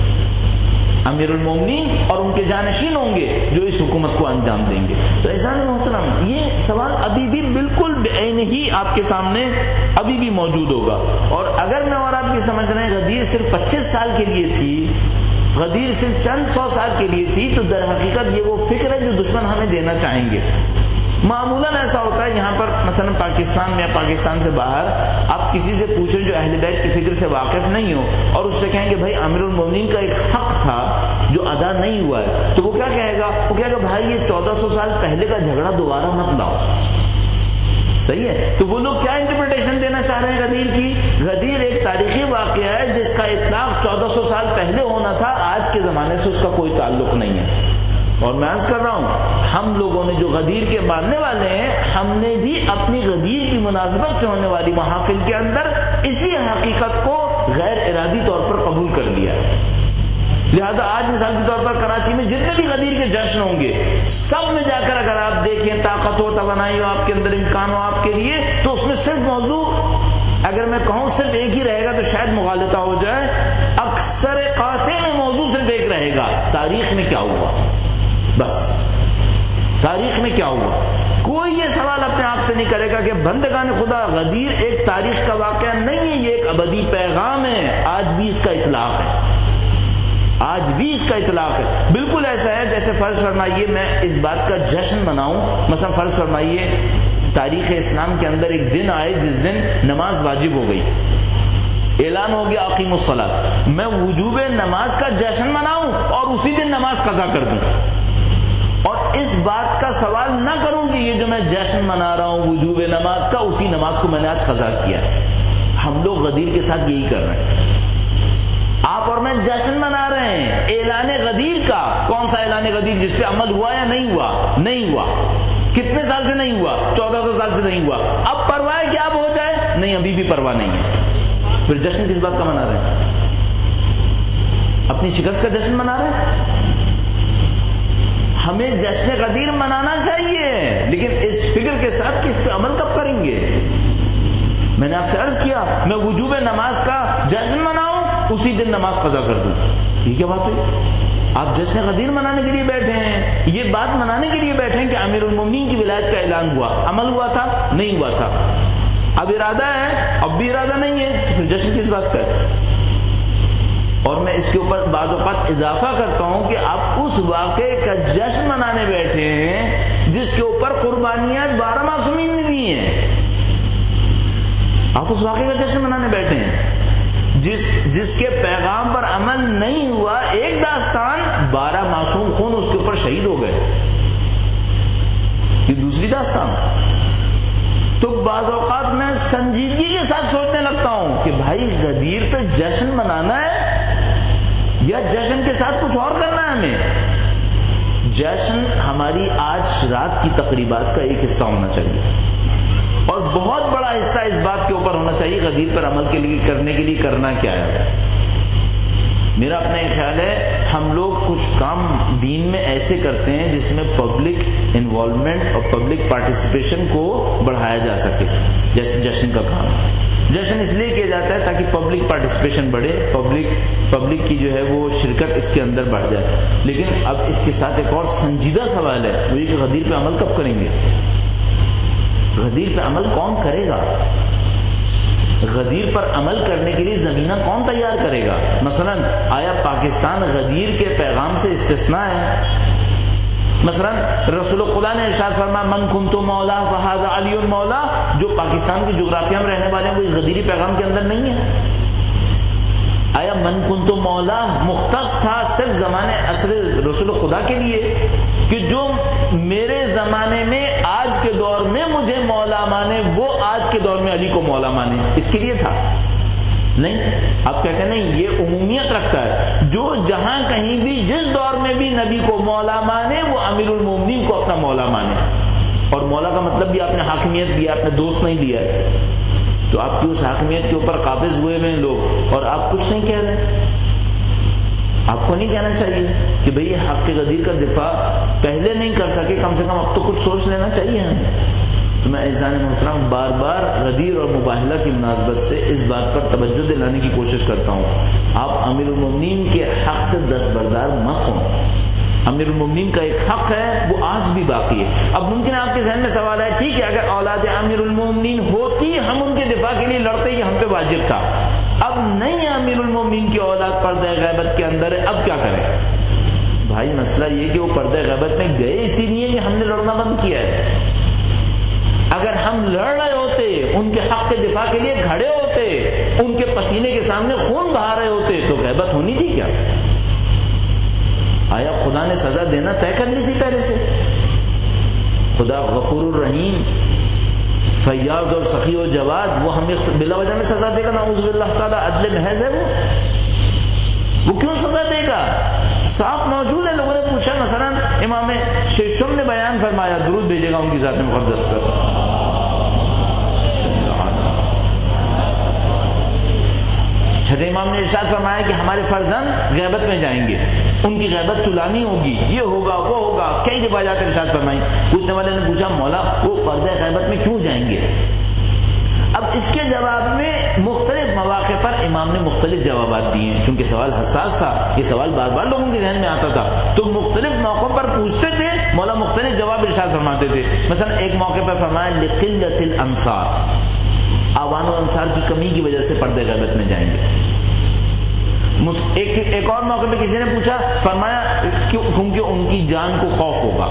امیر المومنین اور ان کے جانشین ہوں گے جو اس حکومت کو انجام دیں گے۔ تو عزیزان محترم، یہ سوال ابھی بھی بالکل بعین ہی آپ کے سامنے ابھی بھی موجود ہوگا۔ اور اگر میں اور آپ یہ سمجھ رہے ہیں غدیر صرف 25 سال کے لیے تھی، غدیر صرف چند 100 سال کے لیے تھی، تو در حقیقت یہ وہ فکر ہے جو دشمن ہمیں دینا چاہیں گے۔ معمولاً ایسا ہوتا ہے یہاں پر مثلا پاکستان میں یا پاکستان سے باہر آپ کسی سے پوچھیں جو اہل بیت کی فکر سے واقف نہیں ہو اور اس سے کہیں کہ بھائی امیر المومنین کا ایک حق تھا جو ادا نہیں ہوا ہے، تو وہ کیا کہے گا؟ وہ کہے گا بھائی یہ 1400 سال پہلے کا جھگڑا دوبارہ مت لاؤ۔ صحیح ہے؟ تو وہ لوگ کیا انٹرپریٹیشن دینا چاہ رہے ہیں غدیر کی؟ غدیر ایک تاریخی واقعہ ہے جس کا اطلاق 1400 سال پہلے ہونا تھا، آج کے زمانے سے اس کا کوئی تعلق نہیں ہے۔ اور میں عرض کر رہا ہوں، ہم لوگوں نے جو غدیر کے ماننے والے ہیں، ہم نے بھی اپنی غدیر کی مناسبت سے ہونے والی محافل کے اندر اسی حقیقت کو غیر ارادی طور پر قبول کر لیا ہے۔ لہذا آج مثال کے طور پر کراچی میں جتنے بھی غدیر کے جشن ہوں گے، سب میں جا کر اگر آپ دیکھیں، طاقت ہو، توانائی ہو آپ کے اندر، امکان ہو آپ کے لیے، تو اس میں صرف موضوع اگر میں کہوں صرف ایک ہی رہے گا تو شاید مغالطہ ہو جائے، اکثر قاطع میں موضوع صرف ایک رہے گا: تاریخ میں کیا ہوا؟ بس تاریخ میں کیا ہوا؟ کوئی یہ سوال اپنے آپ سے نہیں کرے گا کہ بندگان خدا غدیر ایک تاریخ کا واقعہ نہیں ہے، یہ ایک ابدی پیغام ہے۔ آج بھی اس کا اطلاق ہے، آج بھی اس کا اطلاق ہے۔ بالکل ایسا ہے جیسے فرض فرمائیے میں اس بات کا جشن مناؤں، مثلا فرض فرمائیے تاریخ اسلام کے اندر ایک دن آئے جس دن نماز واجب ہو گئی، اعلان ہو گیا اقیموا الصلاۃ، میں وجوب نماز کا جشن مناؤں اور اسی دن نماز قضا کر دوں، اور اس بات کا سوال نہ کروں کہ یہ جو میں جشن منا رہا ہوں وجوب نماز کا، اسی نماز کو میں نے آج قضا کیا۔ ہم لوگ غدیر کے ساتھ یہی کر رہے ہیں۔ آپ اور میں جشن منا رہے ہیں اعلان غدیر کا۔ کون سا اعلان غدیر؟ جس پہ عمل ہوا یا نہیں ہوا؟ نہیں ہوا۔ کتنے سال سے نہیں ہوا؟ 1400 سال سے نہیں ہوا. اب پرواہ ہے کہ اب ہو جائے؟ نہیں، ابھی بھی پرواہ نہیں ہے. پھر جشن کس بات کا منا رہے ہیں؟ اپنی شکست کا جشن منا رہے ہیں؟ ہمیں جشن غدیر منانا چاہیے، لیکن اس فکر کے ساتھ کہ اس پہ عمل کب کریں گے. میں نے آپ سے عرض کیا میں وجوب نماز کا جشن مناؤں، اسی دن نماز قضا کر دوں، یہ کیا بات ہوئی؟ آپ جشن غدیر منانے کے لیے بیٹھے ہیں، یہ بات منانے کے لیے بیٹھے ہیں کہ امیر المومنین کی ولایت کا اعلان ہوا، عمل ہوا تھا؟ نہیں ہوا تھا. اب ارادہ ہے، اب بھی ارادہ نہیں ہے، تو پھر جشن کس بات کا ہے؟ اور میں اس کے اوپر بعض اوقات اضافہ کرتا ہوں کہ آپ اس واقعے کا جشن منانے بیٹھے ہیں جس کے اوپر قربانیاں 12 معصومین نے دی ہیں. آپ اس واقعے کا جشن منانے بیٹھے ہیں جس کے پیغام پر عمل نہیں ہوا. ایک داستان، 12 معصوم خون اس کے اوپر شہید ہو گئے، یہ دوسری داستان. تو بعض اوقات میں سنجیدگی کے ساتھ سوچنے لگتا ہوں کہ بھائی غدیر پہ جشن منانا ہے یا جشن کے ساتھ کچھ اور کرنا ہے ہمیں. جشن ہماری آج رات کی تقریبات کا ایک حصہ ہونا چاہیے، اور بہت بڑا حصہ اس بات کے اوپر ہونا چاہیے غدیر پر عمل کرنے کے لیے کرنا کیا ہے. میرا اپنا ایک خیال ہے ہم لوگ کچھ کام دین میں ایسے کرتے ہیں جس میں پبلک انوالومنٹ اور پبلک پارٹیسپیشن کو بڑھایا جا سکے، جیسے جشن کا کام. جشن اس لیے کیا جاتا ہے تاکہ پبلک پارٹیسپیشن بڑھے، پبلک کی جو ہے وہ شرکت اس کے اندر بڑھ جائے. لیکن اب اس کے ساتھ ایک اور سنجیدہ سوال ہے، وہ یہ کہ غدیر پہ عمل کب کریں گے؟ غدیر پہ عمل کون کرے گا؟ غدیر پر عمل کرنے کے لیے زمینہ کون تیار کرے گا؟ مثلا آیا پاکستان غدیر کے پیغام سے استثناء ہے؟ مثلا رسول خدا نے ارشاد فرمایا من کنت مولا فہذا علی مولا، جو پاکستان کے جغرافیہ میں رہنے والے ہیں وہ اس غدیری پیغام کے اندر نہیں ہے. آیا من کنت مولا مختص تھا صرف زمانے عصر رسول خدا کے لیے کہ جو میرے زمانے میں آج کے دور میں مجھے مولا مانے وہ آج کے دور میں علی کو مولا مانے، اس کے لیے تھا؟ نہیں. آپ کہتے ہیں نہیں، یہ عمومیت رکھتا ہے، جو جہاں کہیں بھی جس دور میں بھی نبی کو مولا مانے وہ امیر المومنین کو اپنا مولا مانے. اور مولا کا مطلب بھی آپ نے حاکمیت دیا، آپ نے دوست نہیں دیا ہے. تو آپ کی اس حاکمیت کے اوپر قابض ہوئے ہوئے لوگ، اور آپ کچھ نہیں کہہ رہے. آپ کو نہیں کہنا چاہیے کہ بھئی حق غدیر کا دفاع پہلے نہیں کر سکے، کم سے کم اب تو کچھ سوچ لینا چاہیے ہمیں. تو میں عزیزان محترم بار بار غدیر اور مباہلہ کی مناسبت سے اس بات پر توجہ دلانے کی کوشش کرتا ہوں، آپ امیر المومنین کے حق سے دستبردار مت ہوں. امیر المومنین کا ایک حق ہے وہ آج بھی باقی ہے. اب ممکن ہے آپ کے ذہن میں سوال ہے ٹھیک ہے اگر اولاد امیر المومنین ہوتی ہم ان کے دفاع کے لیے لڑتے، یہ ہم پہ واجب تھا. اب نہیں ہے امیر المومنین کی اولاد پردہ غیبت کے اندر ہے، اب کیا کریں؟ بھائی مسئلہ یہ کہ وہ پردہ غیبت میں گئے اسی لیے کہ ہم نے لڑنا بند کیا ہے. اگر ہم لڑ رہے ہوتے، ان کے حق کے دفاع کے لیے کھڑے ہوتے، ان کے پسینے کے سامنے خون بہا رہے ہوتے تو غیبت ہونی تھی کیا؟ آیا خدا نے سزا دینا طے کر لی تھی پہلے سے؟ خدا غفور الرحیم، فیاض اور سخی و جواد، وہ ہمیں بلا وجہ میں سزا دے گا؟ نعوذ باللہ تعالی عدل محض ہے وہ کیوں سزا دے گا؟ صاف موجود ہے. لوگوں نے پوچھا، مثلا امام شیشم نے بیان فرمایا، درود بھیجے گا ان کی ذات مقدس پر، چھٹے امام نے ارشاد فرمایا کہ ہمارے فرزند غیبت میں جائیں گے، ان کی غیبت تلانی ہوگی، یہ ہوگا وہ ہوگا، کئی روایات ارشاد فرمائی. پوچھنے والے نے پوچھا مولا وہ پردہ غیبت میں کیوں جائیں گے؟ اب اس کے جواب میں مختلف مواقع پر امام نے مختلف جوابات دیے ہیں، چونکہ سوال حساس تھا، یہ سوال بار بار لوگوں کے ذہن میں آتا تھا، تو مختلف موقعوں پر پوچھتے تھے، مولا مختلف جواب ارشاد فرماتے تھے. مثلا ایک موقع پر فرمایا لقلت الانصار، آوان و انصار کی کمی کی وجہ سے پردہ غیبت میں جائیں گے. ایک اور موقع پہ کسی نے پوچھا، فرمایا کیونکہ ان کی جان کو خوف ہوگا،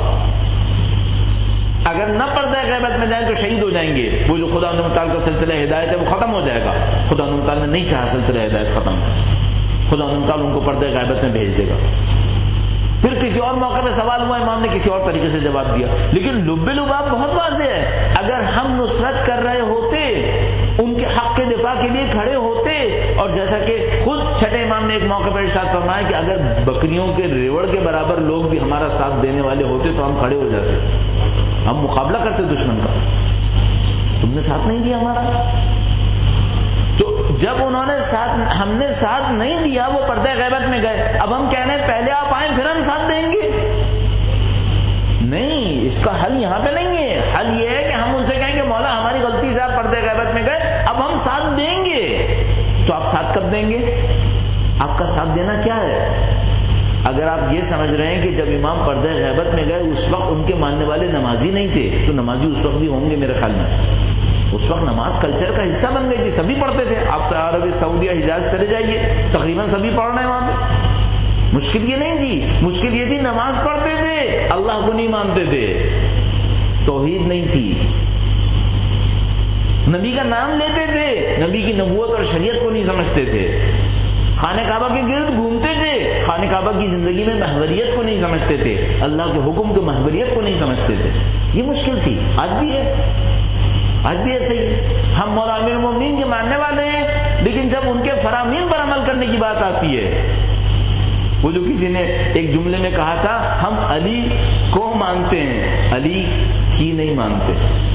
اگر نہ پردہ غیبت میں جائیں تو شہید ہو جائیں گے، وہ جو خدا انہوں تعالیٰ کا سلسلہ ہدایت ہے وہ ختم ہو جائے گا. خدا انہوں تعالیٰ نے نہیں چاہا سلسلہ ہدایت ختم، خدا انہوں تعالیٰ ان کو پردہ غیبت میں بھیج دے گا. پھر کسی اور موقع پہ سوال ہوا، امام نے کسی اور طریقے سے جواب دیا. لیکن لب لباب بہت واضح ہے، اگر ہم نصرت کر رہے ہوتے، ان کے حق کے دفاع کے لیے کھڑے ہوتے، اور جیسا کہ خود چھٹے امام نے ایک موقع پر ارشاد فرمایا کہ اگر بکریوں کے ریوڑ کے برابر لوگ بھی ہمارا ساتھ دینے والے ہوتے تو ہم کھڑے ہو جاتے، ہم مقابلہ کرتے دشمن کا، تم نے ساتھ نہیں دیا ہمارا. تو جب انہوں نے ہم نے ساتھ نہیں دیا، وہ پردہ غیبت میں گئے. اب ہم کہہ رہے ہیں پہلے آپ آئیں پھر ہم ساتھ دیں گے. نہیں، اس کا حل یہاں پہ نہیں ہے. حل یہ ہے کہ ہم ان سے کہیں کہ مولا ہماری غلطی سے آپ پردہ غیبت میں گئے، اب ہم ساتھ دیں گے. تو آپ ساتھ کب دیں گے؟ آپ کا ساتھ دینا کیا ہے؟ اگر آپ یہ سمجھ رہے ہیں کہ جب امام پردہ غیبت میں گئے اس وقت ان کے ماننے والے نمازی نہیں تھے، تو نمازی اس وقت بھی ہوں گے میرے خیال میں. اس وقت نماز کلچر کا حصہ بن گئی تھی، سبھی پڑھتے تھے. آپ عربی سعودیہ حجاز چلے جائیے، تقریباً سبھی پڑھ رہے ہیں وہاں پہ. مشکل یہ نہیں تھی، مشکل یہ تھی نماز پڑھتے تھے، اللہ کو نہیں مانتے تھے، توحید نہیں تھی. نبی کا نام لیتے تھے، نبی کی نبوت اور شریعت کو نہیں سمجھتے تھے. خانہ کعبہ کے گرد گھومتے تھے، خانہ کعبہ کی زندگی میں محوریت کو نہیں سمجھتے تھے، اللہ کے حکم کی محوریت کو نہیں سمجھتے تھے. یہ مشکل تھی، آج بھی ہے، آج بھی ایسے ہی. ہم مولا امیر المومنین کے ماننے والے ہیں، لیکن جب ان کے فرامین پر عمل کرنے کی بات آتی ہے، وہ جو کسی نے ایک جملے میں کہا تھا ہم علی کو مانتے ہیں، علی کی نہیں مانتے.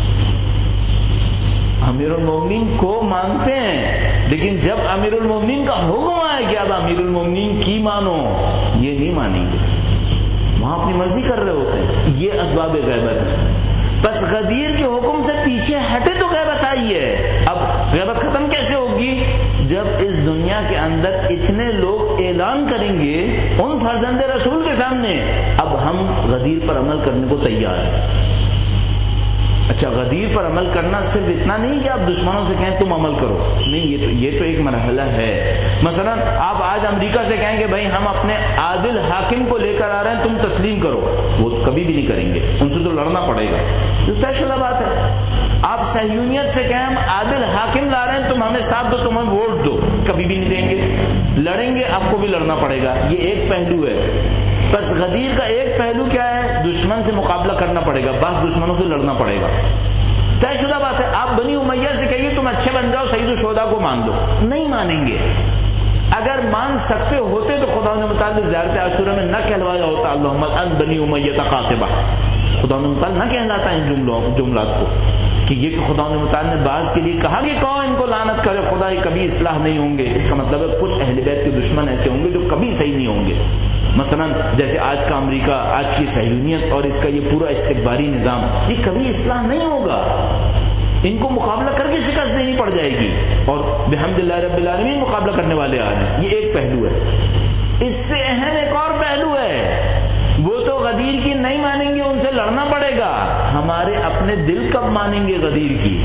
امیر المومنین کو مانتے ہیں، لیکن جب امیر المومنین کا حکم آئے کہ اب امیر المومنین کی مانو، یہ نہیں مانیں گے. وہاں اپنی مرضی کر رہے ہوتے ہیں. یہ اسباب غیبت ہے. بس غدیر کے حکم سے پیچھے ہٹے تو غیبت آئی ہے. اب غیبت ختم کیسے ہوگی؟ جب اس دنیا کے اندر اتنے لوگ اعلان کریں گے ان فرزند رسول کے سامنے اب ہم غدیر پر عمل کرنے کو تیار ہیں. اچھا، غدیر پر عمل کرنا صرف اتنا نہیں کہ آپ دشمنوں سے کہیں تم عمل کرو، نہیں، یہ تو ایک مرحلہ ہے. مثلا آپ آج امریکہ سے کہیں کہ بھائی ہم اپنے عادل حاکم کو لے کر آ رہے ہیں، تم تسلیم کرو، وہ کبھی بھی نہیں کریں گے، ان سے تو لڑنا پڑے گا، یہ طے شدہ بات ہے. آپ صہیونیت سے کہیں ہم عادل حاکم لا رہے ہیں، تم ہمیں ساتھ دو، تم ہمیں ووٹ دو، کبھی بھی نہیں دیں گے، لڑیں گے، آپ کو بھی لڑنا پڑے گا. یہ ایک پہلو ہے. بس غدیر کا ایک پہلو کیا ہے؟ دشمن سے مقابلہ کرنا پڑے گا، بعض دشمنوں سے لڑنا پڑے گا. طے شدہ بات ہے. آپ بنی امیہ سے کہیے تم اچھے بن جاؤ، سید الشہداء کو مان دو، نہیں مانیں گے. اگر مان سکتے ہوتے تو خدا نے متعلق زیارت عاشورہ میں نہ کہلوایا ہوتا اللہم الان بنی امیہ قاطبہ. خدا نے متعلق نہ کہلاتا ان جملات کو کہ یہ کہ خدا نے متعلق نے بعض کے لیے کہا کہ کون ان کو لعنت کرے، خدا یہ کبھی اصلاح نہیں ہوں گے. اس کا مطلب ہے کچھ اہل بیت کے دشمن ایسے ہوں گے جو کبھی صحیح نہیں ہوں گے. مثلا جیسے آج کا امریکہ، آج کی صہیونیت اور اس کا یہ پورا استکباری نظام، یہ کبھی اصلاح نہیں ہوگا. ان کو مقابلہ کر کے شکست دینی پڑ جائے گی، اور بحمد اللہ رب العالمین مقابلہ کرنے والے آ رہے ہیں. یہ ایک پہلو ہے. اس سے اہم ایک اور پہلو ہے، وہ تو غدیر کی نہیں مانیں گے، ان سے لڑنا پڑے گا. ہمارے اپنے دل کب مانیں گے غدیر کی؟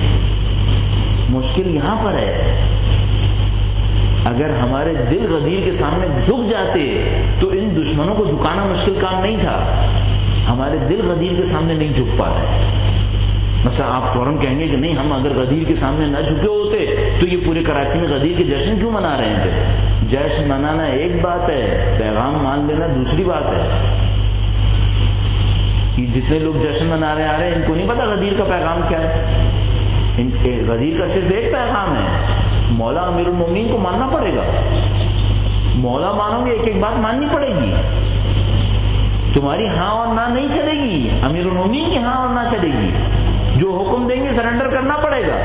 مشکل یہاں پر ہے. اگر ہمارے دل غدیر کے سامنے جھک جاتے تو ان دشمنوں کو جھکانا مشکل کام نہیں تھا. ہمارے دل غدیر کے سامنے نہیں جھک پا رہے. مثلا آپ فوراً کہیں گے کہ نہیں، ہم اگر غدیر کے سامنے نہ جھکے ہوتے تو یہ پورے کراچی میں غدیر کے جشن کیوں منا رہے تھے؟ جشن منانا ایک بات ہے، پیغام مان لینا دوسری بات ہے. جتنے لوگ جشن منا رہے آ رہے ہیں، ان کو نہیں پتا غدیر کا پیغام کیا ہے. غدیر کا صرف ایک پیغام ہے، مولا امیر المومنین کو ماننا پڑے گا. مولا مانو گے، ایک ایک بات ماننی پڑے گی. تمہاری ہاں اور نہ نہیں چلے گی، امیر المومنین کی ہاں اور نہ چلے گی. جو حکم دیں گے سرنڈر کرنا پڑے گا.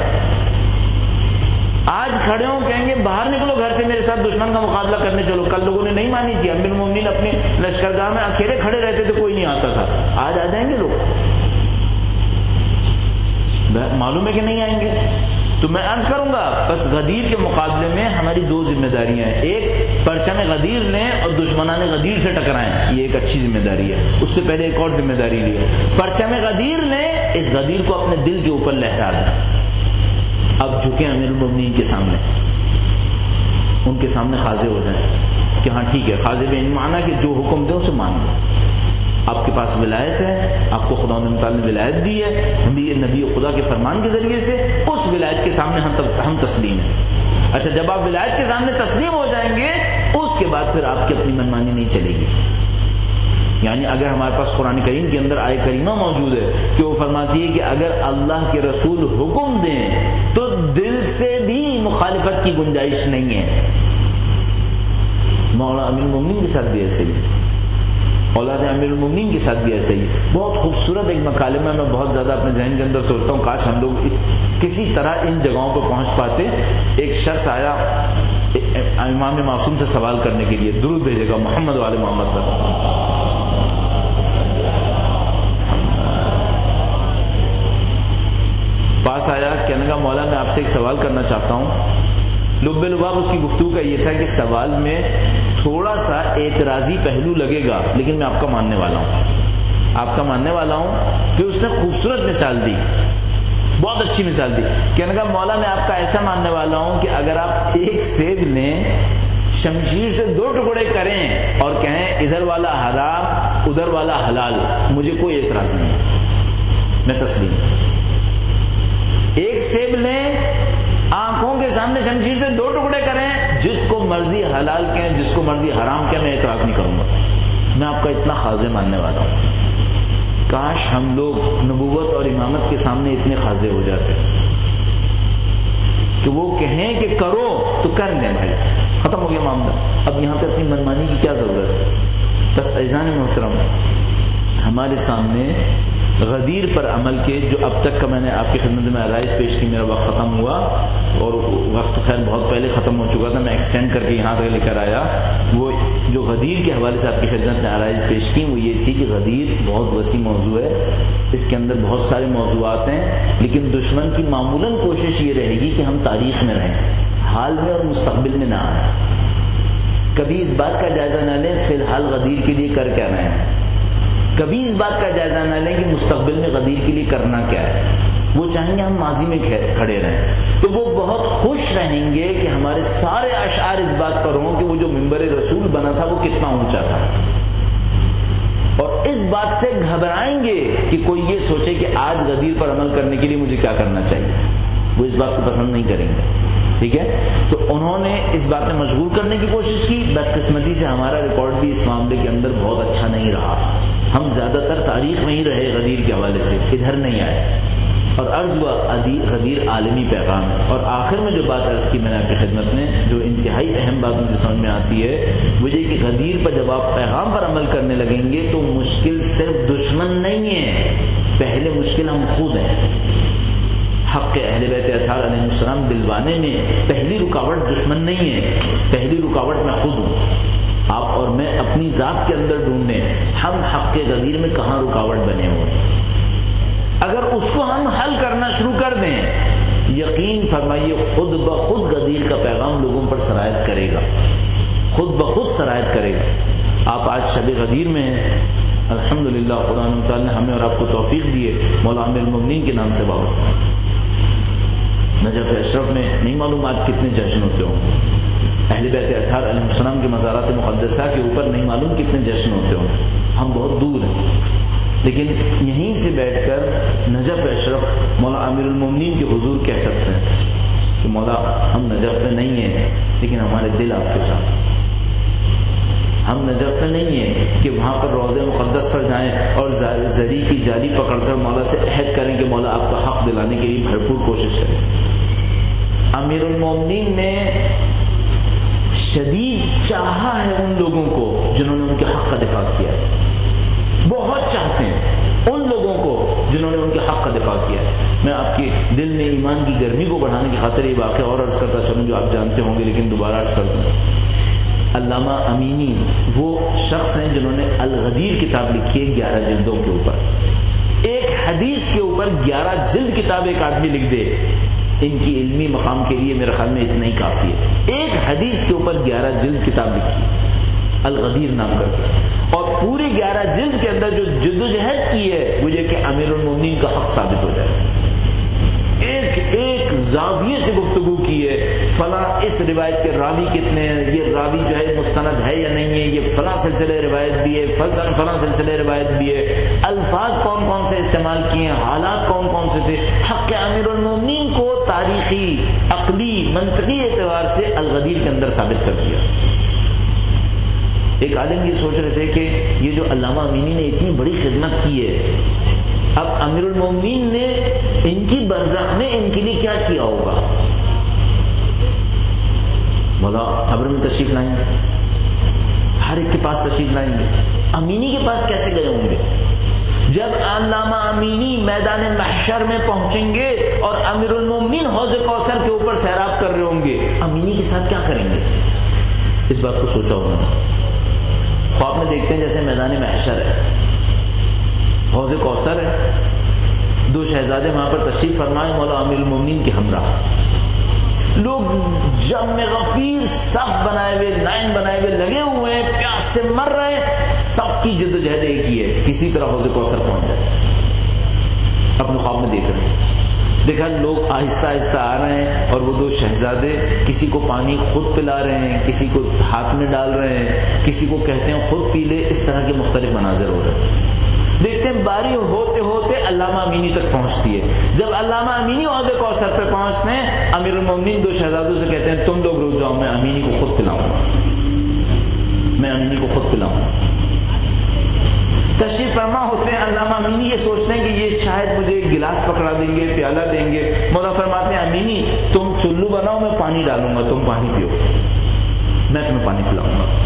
آج کھڑے ہوں کہیں گے باہر نکلو گھر سے، میرے ساتھ دشمن کا مقابلہ کرنے چلو. کل لوگوں نے نہیں مانی تھی، امیر المومنین اپنے لشکرگاہ میں اکیلے کھڑے رہتے تھے، کوئی نہیں آتا تھا. آج آ جائیں گے لوگ؟ معلوم ہے کہ نہیں آئیں گے. تو میں عرض کروں گا، بس غدیر کے مقابلے میں ہماری دو ذمہ داریاں ہیں. ایک، پرچم غدیر لیں اور دشمنان غدیر سے ٹکرائیں، یہ ایک اچھی ذمہ داری ہے. اس سے پہلے ایک اور ذمہ داری لی ہے، پرچم غدیر لیں، اس غدیر کو اپنے دل کے اوپر لہرا دیں. اب جھکیں امیر المومنین کے سامنے، ان کے سامنے خاضع ہو جائیں کہ ہاں ٹھیک ہے، خاضع بے معنی کہ جو حکم دے اسے مان لو. آپ کے پاس ولایت ہے، آپ کو خدا نے ولایت دی ہے نبی خدا کے فرمان کے ذریعے سے، اس ولایت کے سامنے ہم تسلیم ہیں. اچھا، جب آپ ولایت کے سامنے تسلیم ہو جائیں گے، اس کے بعد پھر آپ کی اپنی منمانی نہیں چلے گی. یعنی اگر ہمارے پاس قرآن کریم کے اندر آیت کریمہ موجود ہے کہ وہ فرماتی ہے کہ اگر اللہ کے رسول حکم دیں تو دل سے بھی مخالفت کی گنجائش نہیں ہے. مولا امیر المومنین کے ساتھ بھی ایسے ہی. اولاد امیر المومنین کے ساتھ بھی ایسا ہی. بہت خوبصورت ایک مکالمہ میں بہت زیادہ اپنے ذہن کے اندر سوچتا ہوں کاش ہم لوگ کسی طرح ان جگہوں پہ پہنچ پاتے. ایک شخص آیا امام معصوم سے سوال کرنے کے لیے، درود بھیجے گا محمد وعلی محمد پر. پاس آیا، کہنے کا مولا میں آپ سے ایک سوال کرنا چاہتا ہوں. لب لباب اس کی گفتگو کا یہ تھا کہ سوال میں تھوڑا سا اعتراضی پہلو لگے گا لیکن میں آپ کا ماننے والا ہوں، آپ کا ماننے والا ہوں. پھر اس نے خوبصورت مثال دی، بہت اچھی مثال دی. کہنے کا مولا میں آپ کا ایسا ماننے والا ہوں کہ اگر آپ ایک سیب لیں، شمشیر سے 2 ٹکڑے کریں اور کہیں ادھر والا حرام ادھر والا حلال، مجھے کوئی اعتراض نہیں، میں تسلیم. ایک سیب لیں، آنکھوں کے سامنے شمشیر سے 2 ٹکڑے کریں، جس کو مرضی حلال کہیں جس کو مرضی حرام کہیں، میں اعتراض نہیں کروں گا. میں آپ کا اتنا خاضع ماننے والا ہوں. کاش ہم لوگ نبوت اور امامت کے سامنے اتنے خاضع ہو جاتے کہ وہ کہیں کہ کرو تو کر لیں. بھائی ختم ہو گیا معاملہ، اب یہاں پہ اپنی منمانی کی کیا ضرورت ہے. بس عزیزان محترم، ہمارے سامنے غدیر پر عمل کے جو اب تک کا میں نے آپ کی خدمت میں عرائض پیش کی، میرا وقت ختم ہوا اور وقت خیر بہت پہلے ختم ہو چکا تھا، میں ایکسٹینڈ کر کے یہاں تک لے کر آیا. وہ جو غدیر کے حوالے سے آپ کی خدمت میں عرائض پیش کی وہ یہ تھی کہ غدیر بہت وسیع موضوع ہے، اس کے اندر بہت سارے موضوعات ہیں، لیکن دشمن کی معمولاً کوشش یہ رہے گی کہ ہم تاریخ میں رہیں، حال میں اور مستقبل میں نہ آئیں. کبھی اس بات کا جائزہ نہ لیں فی الحال غدیر کے لیے کر کیا رہے ہیں، کبھی اس بات کا جائزہ نہ لیں کہ مستقبل میں غدیر کے لیے کرنا کیا ہے. وہ چاہیں گے ہم ماضی میں کھڑے رہیں تو وہ بہت خوش رہیں گے کہ ہمارے سارے اشعار اس بات پر ہوں کہ وہ جو منبر رسول بنا تھا وہ کتنا اونچا تھا، اور اس بات سے گھبرائیں گے کہ کوئی یہ سوچے کہ آج غدیر پر عمل کرنے کے لیے مجھے کیا کرنا چاہیے. وہ اس بات کو پسند نہیں کریں گے. ٹھیک ہے، تو انہوں نے اس بات میں مشغول کرنے کی کوشش کی. بدقسمتی سے ہمارا ریکارڈ بھی اس معاملے کے اندر بہت اچھا نہیں رہا. ہم زیادہ تر تاریخ میں ہی رہے غدیر کے حوالے سے، ادھر نہیں آئے. اور عرض ہوا غدیر عالمی پیغام ہے. اور آخر میں جو بات عرض کی میں نے آپ کی خدمت میں، جو انتہائی اہم بات مجھے سمجھ میں آتی ہے وہ یہ کہ غدیر پر جب آپ پیغام پر عمل کرنے لگیں گے تو مشکل صرف دشمن نہیں ہے، پہلے مشکل ہم خود ہیں. حق اہل بیت اطہار علیہ السلام دلوانے میں پہلی رکاوٹ دشمن نہیں ہے، پہلی رکاوٹ میں خود ہوں. آپ اور میں اپنی ذات کے اندر ڈھونڈیں ہم حق غدیر میں کہاں رکاوٹ بنے ہوئے ہیں. اگر اس کو ہم حل کرنا شروع کر دیں، یقین فرمائیے خود بخود غدیر کا پیغام لوگوں پر سرایت کرے گا، خود بخود سرایت کرے گا. آپ آج شب غدیر میں ہیں، الحمدللہ خدا تعالی نے ہمیں اور آپ کو توفیق دیے مولا امیر المومنین کے نام سے وابستہ. نجف اشرف میں نہیں معلوم آج کتنے جشن ہوتے ہوں، اہل بیت اطہار علیہ السلام کے مزارات مقدسہ کے اوپر نہیں معلوم کتنے جشن ہوتے ہوں. ہم بہت دور ہیں، لیکن یہیں سے بیٹھ کر نجف اشرف مولا امیر المومنین کے حضور کہہ سکتے ہیں کہ مولا ہم نجف میں نہیں ہیں لیکن ہمارے دل آپ کے ساتھ. ہم نجف میں نہیں ہیں کہ وہاں پر روضہ مقدس پر جائیں اور زری کی جالی پکڑ کر مولا سے عہد کریں کہ مولا آپ کا حق دلانے کے لیے بھرپور کوشش کریں. امیر المومنین نے شدید چاہا ہے ان لوگوں کو جنہوں نے ان کے حق کا دفاع کیا ہے، بہت چاہتے ہیں ان لوگوں کو جنہوں نے ان کے حق کا دفاع کیا ہے. میں آپ کے دل میں ایمان کی گرمی کو بڑھانے کی خاطر یہ واقعہ اور عرض کرتا چلوں جو آپ جانتے ہوں گے لیکن دوبارہ عرض کر دوں. علامہ امینی وہ شخص ہیں جنہوں نے الغدیر کتاب لکھی ہے 11 جلدوں کے اوپر. ایک حدیث کے اوپر 11 جلد کتاب ایک آدمی لکھ دے، ان کی علمی مقام کے لیے میرے خیال میں اتنا ہی کافی ہے. ایک حدیث کے اوپر 11 جلد کتاب لکھی الغدیر نام کر کے، اور پوری 11 جلد کے اندر جو جدوجہد کی ہے وہ یہ کہ امیر المومنین کا حق ثابت ہو جائے. ایک ایک زاویے سے گفتگو کی ہے، فلاں اس روایت کے راوی کتنے ہیں، یہ راوی جو ہے مستند ہے یا نہیں ہے، یہ فلاں سلسلے روایت بھی ہے، فلاں سلسلے روایت بھی ہے، الفاظ کون کون سے استعمال کیے ہیں، حالات کون کون سے تھے. حق امیر المومنین کو تاریخی، عقلی، منطقی اعتبار سے الغدیر کے اندر ثابت کر دیا. ایک عالم یہ سوچ رہے تھے کہ یہ جو علامہ امینی نے اتنی بڑی خدمت کی ہے، اب امیر المومنین نے ان کی برزخ میں ان کے لیے کیا کیا ہوگا. مولا قبر میں تشریف لائیں گے، ہر ایک کے پاس تشریف لائیں گے. امینی کے پاس کیسے گئے ہوں گے؟ جب علامہ امینی میدان محشر میں پہنچیں گے اور امیر المومنین حوض کوثر کے اوپر سیراب کر رہے ہوں گے، امینی کے ساتھ کیا کریں گے؟ اس بات کو سوچا انہوں نے۔ خواب میں دیکھتے ہیں جیسے میدان محشر ہے، حوض کوثر ہے، دو شہزادے وہاں پر تشریف فرمائے مولا امیر المومنین کے ہمراہ، لوگ جم غفیر صف بنائے ہوئے، لائن بنائے ہوئے لگے ہوئے ہیں، پیاس سے مر رہے ہیں، سب کی جد و جہد ایک ہی ہے، کسی طرح حوض کوثر پہنچ جائے۔ اپنے خواب میں دیکھ رہے ہیں، دیکھا لوگ آہستہ آہستہ آ رہے ہیں اور وہ دو شہزادے کسی کو پانی خود پلا رہے ہیں، کسی کو ہاتھ میں ڈال رہے ہیں، کسی کو کہتے ہیں خود پی لے، اس طرح کے مختلف مناظر ہو رہے ہیں۔ دیکھتے ہیں باری ہوتے ہوتے علامہ امینی تک پہنچتی ہے۔ جب علامہ امینی حوض کوثر پہ پہنچتے ہیں، امیر المومنین دو شہزادوں سے کہتے ہیں تم لوگ رک جاؤ، میں امینی کو خود پلاؤں گا، میں امینی کو خود پلاؤں گا۔ تشریف فرما ہوتے ہیں، علامہ امینی یہ سوچتے ہیں کہ یہ شاید مجھے ایک گلاس پکڑا دیں گے، پیالہ دیں گے۔ مولا فرماتے ہیں امینی تم چلو بناؤ، میں پانی ڈالوں گا، تم پانی پیو، میں تمہیں پانی پلاؤں گا۔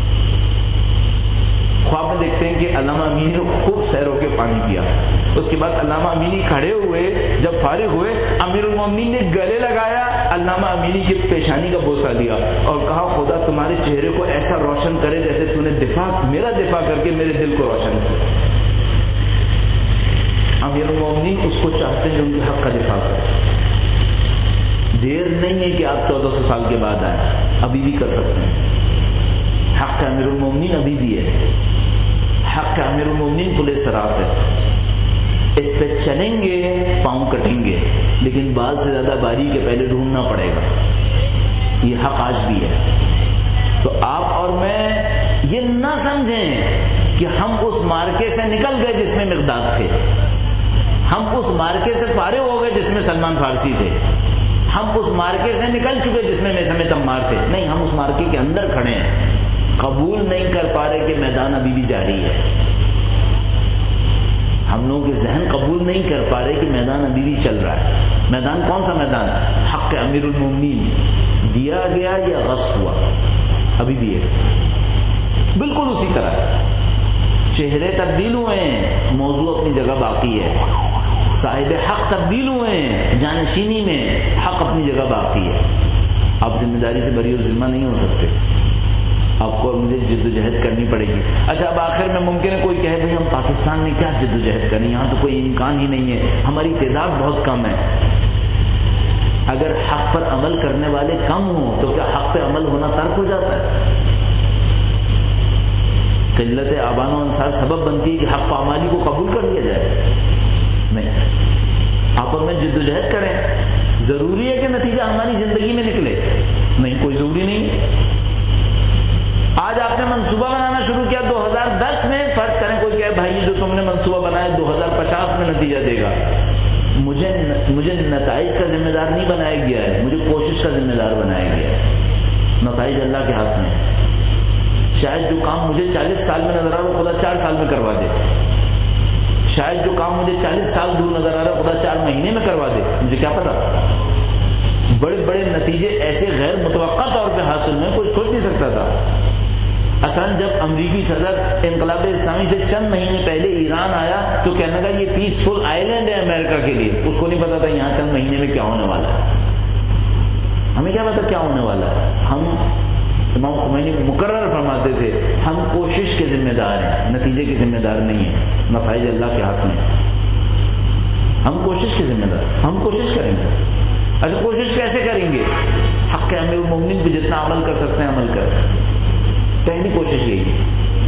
خواب میں دیکھتے ہیں کہ علامہ امینی نے خوب سیر ہو کے پانی پیا۔ اس کے بعد علامہ امینی کھڑے ہوئے، جب فارغ ہوئے، امیر المومنین نے گلے لگایا، علامہ امینی کی پیشانی کا بوسہ لیا اور کہا خدا تمہارے چہرے کو ایسا روشن کرے جیسے تو نے میرا دفاع کر کے میرے دل کو روشن کیا۔ امیر المومنین اس کو چاہتے ہیں جو ان کے حق کا دفاع کرے۔ دیر نہیں ہے کہ آپ 1400 سال کے بعد آئے، ابھی بھی کر سکتے ہیں۔ حق کا امیر المومنین ابھی بھی ہے، حق کا امیر المومنین پل صراط ہے، اس پہ چلیں گے پاؤں کٹیں گے، لیکن بال سے زیادہ باریک ہے، پہلے ڈھونڈنا پڑے گا۔ یہ حق آج بھی ہے۔ تو آپ اور میں یہ نہ سمجھیں کہ ہم اس مارکے سے نکل گئے جس میں مقداد تھے، ہم اس مارکے سے فارغ ہو گئے جس میں سلمان فارسی تھے، ہم اس مارکے سے نکل چکے جس میں میثم تمار تھے، نہیں، ہم اس مارکے کے اندر کھڑے ہیں، قبول نہیں کر پا رہے کہ میدان ابھی بھی جاری ہے۔ ہم لوگوں کے ذہن قبول نہیں کر پا رہے کہ میدان ابھی بھی چل رہا ہے۔ میدان کون سا میدان؟ حق امیر المومنین دیا گیا یا غصب ہوا، ابھی بھی ہے، بالکل اسی طرح ہے۔ چہرے تبدیل ہوئے ہیں، موضوع اپنی جگہ باقی ہے۔ صاحب حق تبدیل ہوئے ہیں، جانشینی میں حق اپنی جگہ باقی ہے۔ آپ ذمہ داری سے بری و ذمہ نہیں ہو سکتے، آپ کو مجھے جد و جہد کرنی پڑے گی۔ اچھا اب آخر میں ممکن ہے کوئی کہے بھائی ہم پاکستان میں کیا جد و جہد کریں، یہاں تو کوئی امکان ہی نہیں ہے، ہماری تعداد بہت کم ہے۔ اگر حق پر عمل کرنے والے کم ہوں تو کیا حق پہ عمل ہونا ترک ہو جاتا ہے؟ قلت آبان و انصار سبب بنتی ہے کہ حق پامالی کو قبول کر لیا جائے؟ نہیں، آپ اور میں جد و جہد کریں۔ ضروری ہے کہ نتیجہ ہماری زندگی میں نکلے؟ نہیں، کوئی ضروری نہیں۔ آج آپ نے منصوبہ بنانا شروع کیا 2010 میں، فرض کریں کوئی کہے بھائی جو تم نے منصوبہ بنایا 2050 میں نتیجہ دے گا، مجھے نتائج کا ذمہ دار نہیں بنایا گیا ہے، مجھے کوشش کا ذمہ دار بنایا گیا ہے۔ نتائج اللہ کے ہاتھ میں ہے۔ شاید جو کام مجھے 40 سال میں نظر آ رہا خدا 4 سال میں کروا دے، شاید جو کام مجھے 40 سال دور نظر آ رہا خدا 4 مہینے میں کروا دے، مجھے کیا پتا۔ بڑے بڑے نتیجے ایسے غیر متوقع طور پہ حاصل ہوئے، کوئی سوچ نہیں سکتا تھا۔ اصل جب امریکی صدر انقلاب اسلامی سے چند مہینے پہلے ایران آیا تو کہنے لگا یہ پیسفل آئی لینڈ ہے امریکہ کے لیے، اس کو نہیں پتا تھا یہاں چند مہینے میں کیا ہونے والا ہے۔ ہمیں کیا پتا کیا ہونے والا ہے؟ ہم امام خمینی مقرر فرماتے تھے ہم کوشش کے ذمہ دار ہیں، نتیجے کے ذمہ دار نہیں ہیں، نتائج اللہ کے ہاتھ میں۔ ہم کوشش کے ذمہ دار، ہم کوشش کریں گے۔ اچھا کوشش کیسے کریں گے؟ حق امیر المومنین پہ جتنا عمل کر سکتے ہیں عمل کریں، پہلی کوشش یہی ہے۔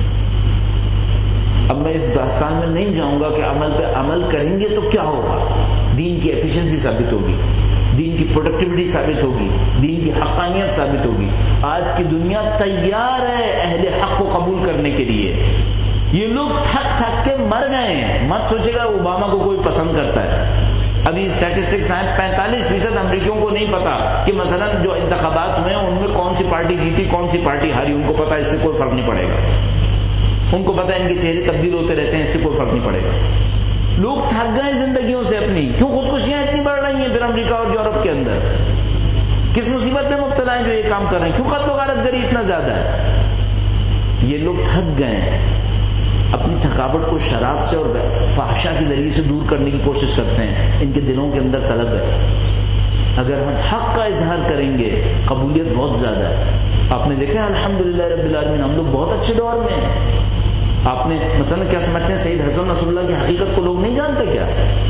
اب میں اس داستان میں نہیں جاؤں گا کہ عمل پہ عمل کریں گے تو کیا ہوگا۔ دین کی ایفیشنسی ثابت ہوگی، دین کی پروڈکٹیوٹی ثابت ہوگی، دین کی حقانیت ثابت ہوگی۔ آج کی دنیا تیار ہے اہل حق کو قبول کرنے کے لیے۔ یہ لوگ تھک تھک کے مر گئے ہیں۔ مت سوچے گا اوباما کو کوئی پسند کرتا ہے۔ ابھی اسٹیٹسٹکس ہیں 45% امریکیوں کو نہیں پتا کہ مثلا جو انتخابات ہوئے ان میں کون سی پارٹی جیتی کون سی پارٹی ہاری، ان کو پتا اس سے کوئی فرق نہیں پڑے گا۔ ان کو پتا ان کے چہرے تبدیل ہوتے رہتے ہیں، اس سے کوئی فرق نہیں پڑے گا۔ لوگ تھک گئے زندگیوں سے اپنی، کیوں خودکشیاں اتنی بڑھ رہی ہیں پھر امریکہ اور یورپ کے اندر؟ کس مصیبت میں مبتلا ہیں جو یہ کام کر رہے ہیں؟ کیوں قتل و غارت گری اتنا زیادہ ہے؟ یہ لوگ تھک گئے ہیں۔ اپنی تھکاوٹ کو شراب سے اور فحشا کے ذریعے سے دور کرنے کی کوشش کرتے ہیں. ان کے دلوں کے اندر طلب ہے. اگر ہم حق کا اظہار کریں گے قبولیت بہت زیادہ ہے. آپ نے دیکھا الحمدللہ رب العالمین ہم لوگ بہت اچھے دور میں ہیں. آپ نے مثلا کیا سمجھتے ہیں سید حسن نصر اللہ کی حقیقت کو لوگ نہیں جانتے کیا؟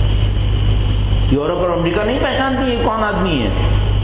یورپ اور امریکہ نہیں پہچانتی یہ کون آدمی ہے؟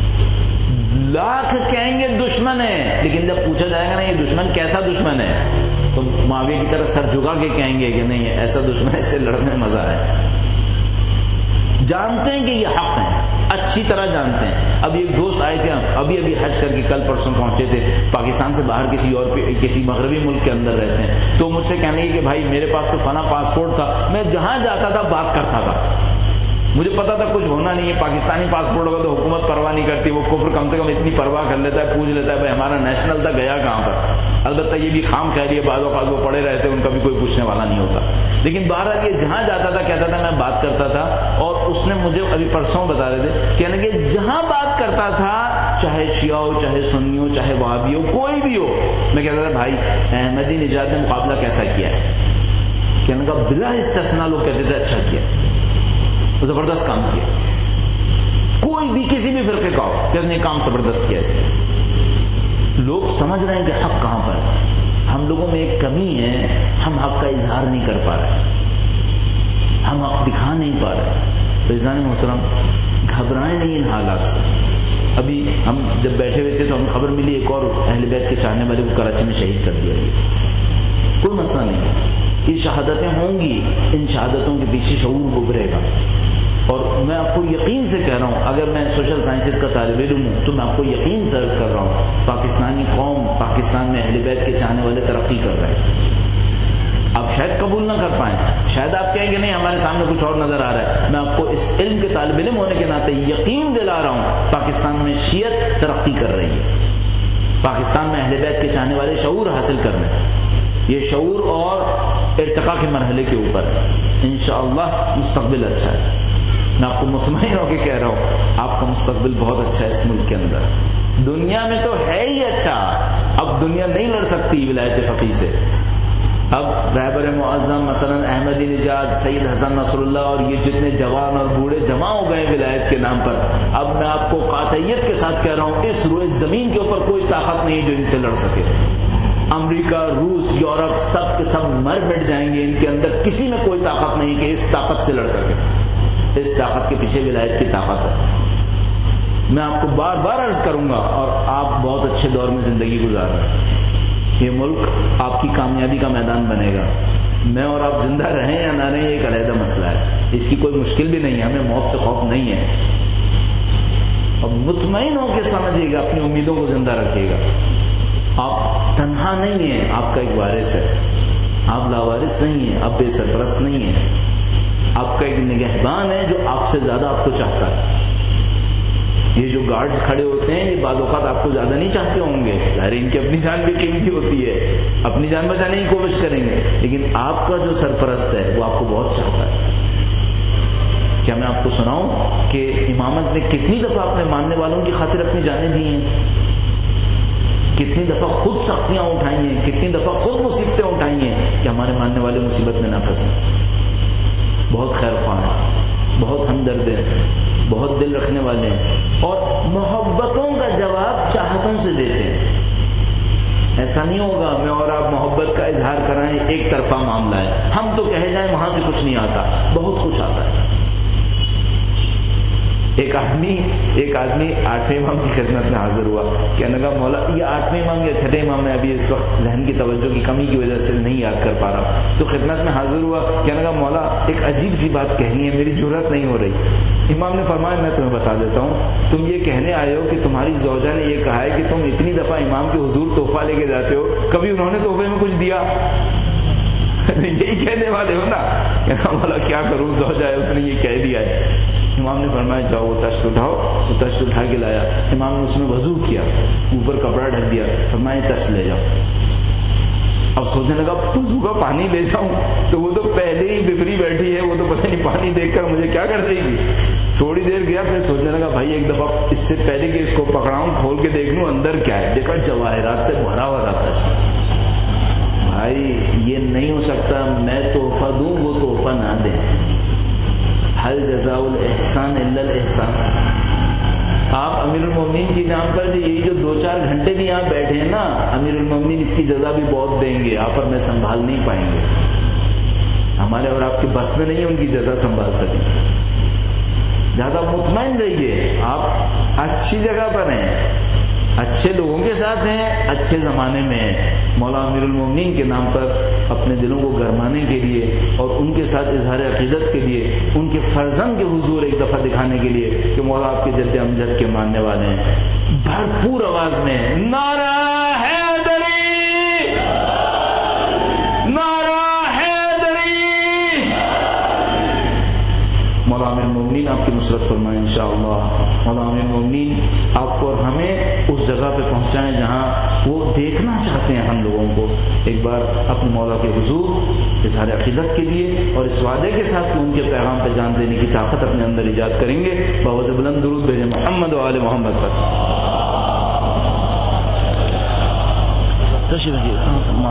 لاکھ کہیں گے دشمن ہے، لیکن جب پوچھا جائے گا نا یہ دشمن کیسا دشمن ہے تو معاویہ کی طرح سر جھکا کے کہیں گے کہ نہیں ایسا دشمن ہے، اس سے لڑنے میں مزہ ہے. جانتے ہیں کہ یہ حق ہے، اچھی طرح جانتے ہیں. اب ایک دوست آئے تھے ابھی حج کر کے کل پرسوں پہنچے تھے، پاکستان سے باہر کسی مغربی ملک کے اندر رہتے ہیں. تو مجھ سے کہنے لگے کہ بھائی میرے پاس تو فلاں پاسپورٹ تھا، میں جہاں جاتا تھا بات کرتا تھا. مجھے پتا تھا کچھ ہونا نہیں ہے، پاکستانی پاسپورٹ ہوگا تو حکومت پرواہ نہیں کرتی، وہ کفر کم سے کم اتنی پرواہ کر لیتا ہے، پوچھ لیتا ہے بھائی ہمارا نیشنل تھا گیا کہاں پر. البتہ یہ بھی خام خیری ہے، بعض اوقات وہ پڑے رہتے ان کا بھی کوئی پوچھنے والا نہیں ہوتا. لیکن بہرحال یہ جہاں جاتا تھا کہتا تھا میں بات کرتا تھا. اور اس نے مجھے ابھی پرسوں بتا رہے تھے کہنے کہ جہاں بات کرتا تھا چاہے شیعہ ہو چاہے سنی ہو چاہے وہابی ہو کوئی بھی ہو، میں کہتا تھا بھائی احمدی نژاد نے مقابلہ کیسا کیا ہے؟ کہنے کا بلا استثناء لوگ کہتے تھے اچھا کیا، زبردست کام کیا. کوئی بھی کسی بھی فرقے کا ہو کہ نے کام زبردست کیا. اس لوگ سمجھ رہے ہیں کہ حق کہاں پر ہے. ہم لوگوں میں ایک کمی ہے، ہم حق کا اظہار نہیں کر پا رہے، ہم حق دکھا نہیں پا رہے. فیضان محترم گھبرائیں نہیں ان حالات سے. ابھی ہم جب بیٹھے ہوئے تھے تو ہمیں خبر ملی ایک اور اہل بیت کے چاہنے والے کو کراچی میں شہید کر دیا گیا. کوئی مسئلہ نہیں ہے، یہ شہادتیں ہوں گی، ان شہادتوں کے پیچھے شعور ابھرے گا. اور میں آپ کو یقین سے کہہ رہا ہوں، اگر میں سوشل سائنسز کا طالب علم ہوں تو میں آپ کو یقین سے عرض کر رہا ہوں پاکستانی قوم، پاکستان میں اہل بیت کے چاہنے والے ترقی کر رہے ہیں. آپ شاید قبول نہ کر پائیں، شاید آپ کہیں گے نہیں ہمارے سامنے کچھ اور نظر آ رہا ہے. میں آپ کو اس علم کے طالب علم ہونے کے ناطے یقین دلا رہا ہوں پاکستان میں شیعت ترقی کر رہی ہے. پاکستان میں اہل بیت کے چاہنے والے شعور حاصل کر رہے ہیں. یہ شعور اور ارتقاء کے مرحلے کے اوپر ہے. انشاءاللہ مستقبل اچھا ہے. میں آپ کو مطمئن ہو کے کہہ رہا ہوں آپ کا مستقبل بہت اچھا ہے اس ملک کے اندر. دنیا میں تو ہے ہی اچھا. اب دنیا نہیں لڑ سکتی ولایت فقیہ سے. اب رہبر معظم مثلا احمدی نژاد، سید حسن نصر اللہ اور یہ جتنے جوان اور بوڑھے جمع ہو گئے ولایت کے نام پر، اب میں آپ کو قاطعیت کے ساتھ کہہ رہا ہوں اس روئے زمین کے اوپر کوئی طاقت نہیں جو ان سے لڑ سکے. امریکہ، روس، یورپ سب کے سب مر مٹ جائیں گے، ان کے اندر کسی میں کوئی طاقت نہیں کہ اس طاقت سے لڑ سکے. اس طاقت کے پیچھے ولایت کی طاقت ہے. میں آپ کو بار بار عرض کروں گا، اور آپ بہت اچھے دور میں زندگی گزار رہے ہیں. یہ ملک آپ کی کامیابی کا میدان بنے گا. میں اور آپ زندہ رہیں یا نہ رہیں ایک علیحدہ مسئلہ ہے، اس کی کوئی مشکل بھی نہیں ہے. ہمیں موت سے خوف نہیں ہے. اور مطمئن ہو کے سمجھیے گا، اپنی امیدوں کو زندہ رکھیے گا. آپ تنہا نہیں ہیں، آپ کا ایک وارث ہے. آپ لاوارث نہیں ہیں، آپ بے سرپرست نہیں ہیں. آپ کا ایک نگہبان ہے جو آپ سے زیادہ آپ کو چاہتا ہے. یہ جو گارڈز کھڑے ہوتے ہیں یہ بعض اوقات آپ کو زیادہ نہیں چاہتے ہوں گے، ظاہر ان کی اپنی جان بھی قیمتی ہوتی ہے، اپنی جان بچانے کی کوشش کریں گے، لیکن آپ کا جو سرپرست ہے وہ آپ کو بہت چاہتا ہے. کیا میں آپ کو سناؤں کہ امامت نے کتنی دفعہ اپنے ماننے والوں کی خاطر اپنی جانیں دی ہیں، کتنی دفعہ خود سختیاں اٹھائی ہیں، کتنی دفعہ خود مصیبتیں اٹھائی ہیں کہ ہمارے ماننے والے مصیبت میں نہ پھنسیں. بہت خیر خواہ ہیں، بہت ہمدرد ہیں، بہت دل رکھنے والے ہیں، اور محبتوں کا جواب چاہتوں سے دیتے ہیں. ایسا نہیں ہوگا میں اور آپ محبت کا اظہار کرائیں ایک طرفہ معاملہ ہے. ہم تو کہہ جائیں وہاں سے کچھ نہیں آتا، بہت کچھ آتا ہے. ایک آدمی 8ویں امام کی خدمت میں حاضر ہوا، کہنے لگا مولا، یہ 8ویں امام یا 6ٹھے امام میں ابھی اس وقت ذہن کی توجہ کی کمی کی وجہ سے نہیں یاد کر پا رہا، تو خدمت میں حاضر ہوا، کہنے لگا مولا ایک عجیب سی بات کہنی ہے، میری جرأت نہیں ہو رہی. امام نے فرمایا میں تمہیں بتا دیتا ہوں، تم یہ کہنے آئے ہو کہ تمہاری زوجہ نے یہ کہا ہے کہ تم اتنی دفعہ امام کے حضور تحفہ لے کے جاتے ہو، کبھی انہوں نے تحفے میں کچھ دیا؟ یہی کہنے والے ہو نا. کہنا مولا کیا کروں، زوجہ ہے اس نے یہ کہہ دیا ہے. امام نے فرمایا جاؤ وہ تشت اٹھاؤ. وہ تشت اٹھا کے لایا، امام نے اس میں وضو کیا، اوپر کپڑا ڈھک دیا، فرمایا تشت لے جاؤ. اب سوچنے لگا وضو کا پانی لے جاؤں، تو وہ تو پہلے ہی بکری بیٹھی ہے، وہ تو پتہ نہیں پانی دیکھ کر مجھے کیا کر دے گی. تھوڑی دیر گیا، پھر سوچنے لگا بھائی ایک دفعہ اس سے پہلے کہ اس کو پکڑاؤں کھول کے دیکھ لوں اندر کیا ہے. دیکھا جواہرات سے بھرا ہوا تھا تشت. بھائی یہ نہیں ہو سکتا میں تحفہ دوں وہ تحفہ نہ دیں. حل جزاء الاحسان الا الاحسان. آپ امیر المومنین کے نام پر یہ جو 2-4 گھنٹے بھی یہاں بیٹھے ہیں نا، امیر المومنین اس کی جزا بھی بہت دیں گے، آپ پر میں سنبھال نہیں پائیں گے. ہمارے اور آپ کے بس میں نہیں ان کی جزا سنبھال سکیں. زیادہ مطمئن رہیے، آپ اچھی جگہ پر ہیں، اچھے لوگوں کے ساتھ ہیں، اچھے زمانے میں ہیں. مولا امیر المومنین کے نام پر اپنے دلوں کو گرمانے کے لیے اور ان کے ساتھ اظہار عقیدت کے لیے، ان کے فرزند کے حضور ایک دفعہ دکھانے کے لیے کہ مولا آپ کے جد امجد کے ماننے والے ہیں، بھرپور آواز میں نعرہ حیدری، نعرہ حیدری. مولا امیر المومنین آپ کی نصرت فرمائیں انشاءاللہ. مولا امیر المومنین آپ کو اور ہمیں اس جگہ پہ پہنچائیں جہاں وہ دیکھنا چاہتے ہیں ہم لوگوں کو. ایک بار اپنے مولا کے حضور اظہار عقیدت کے لیے اور اس وعدے کے ساتھ کہ ان کے پیغام پہ جان دینے کی طاقت اپنے اندر ایجاد کریں گے. بآواز بلند درود بھیجیں محمد و آل محمد پر.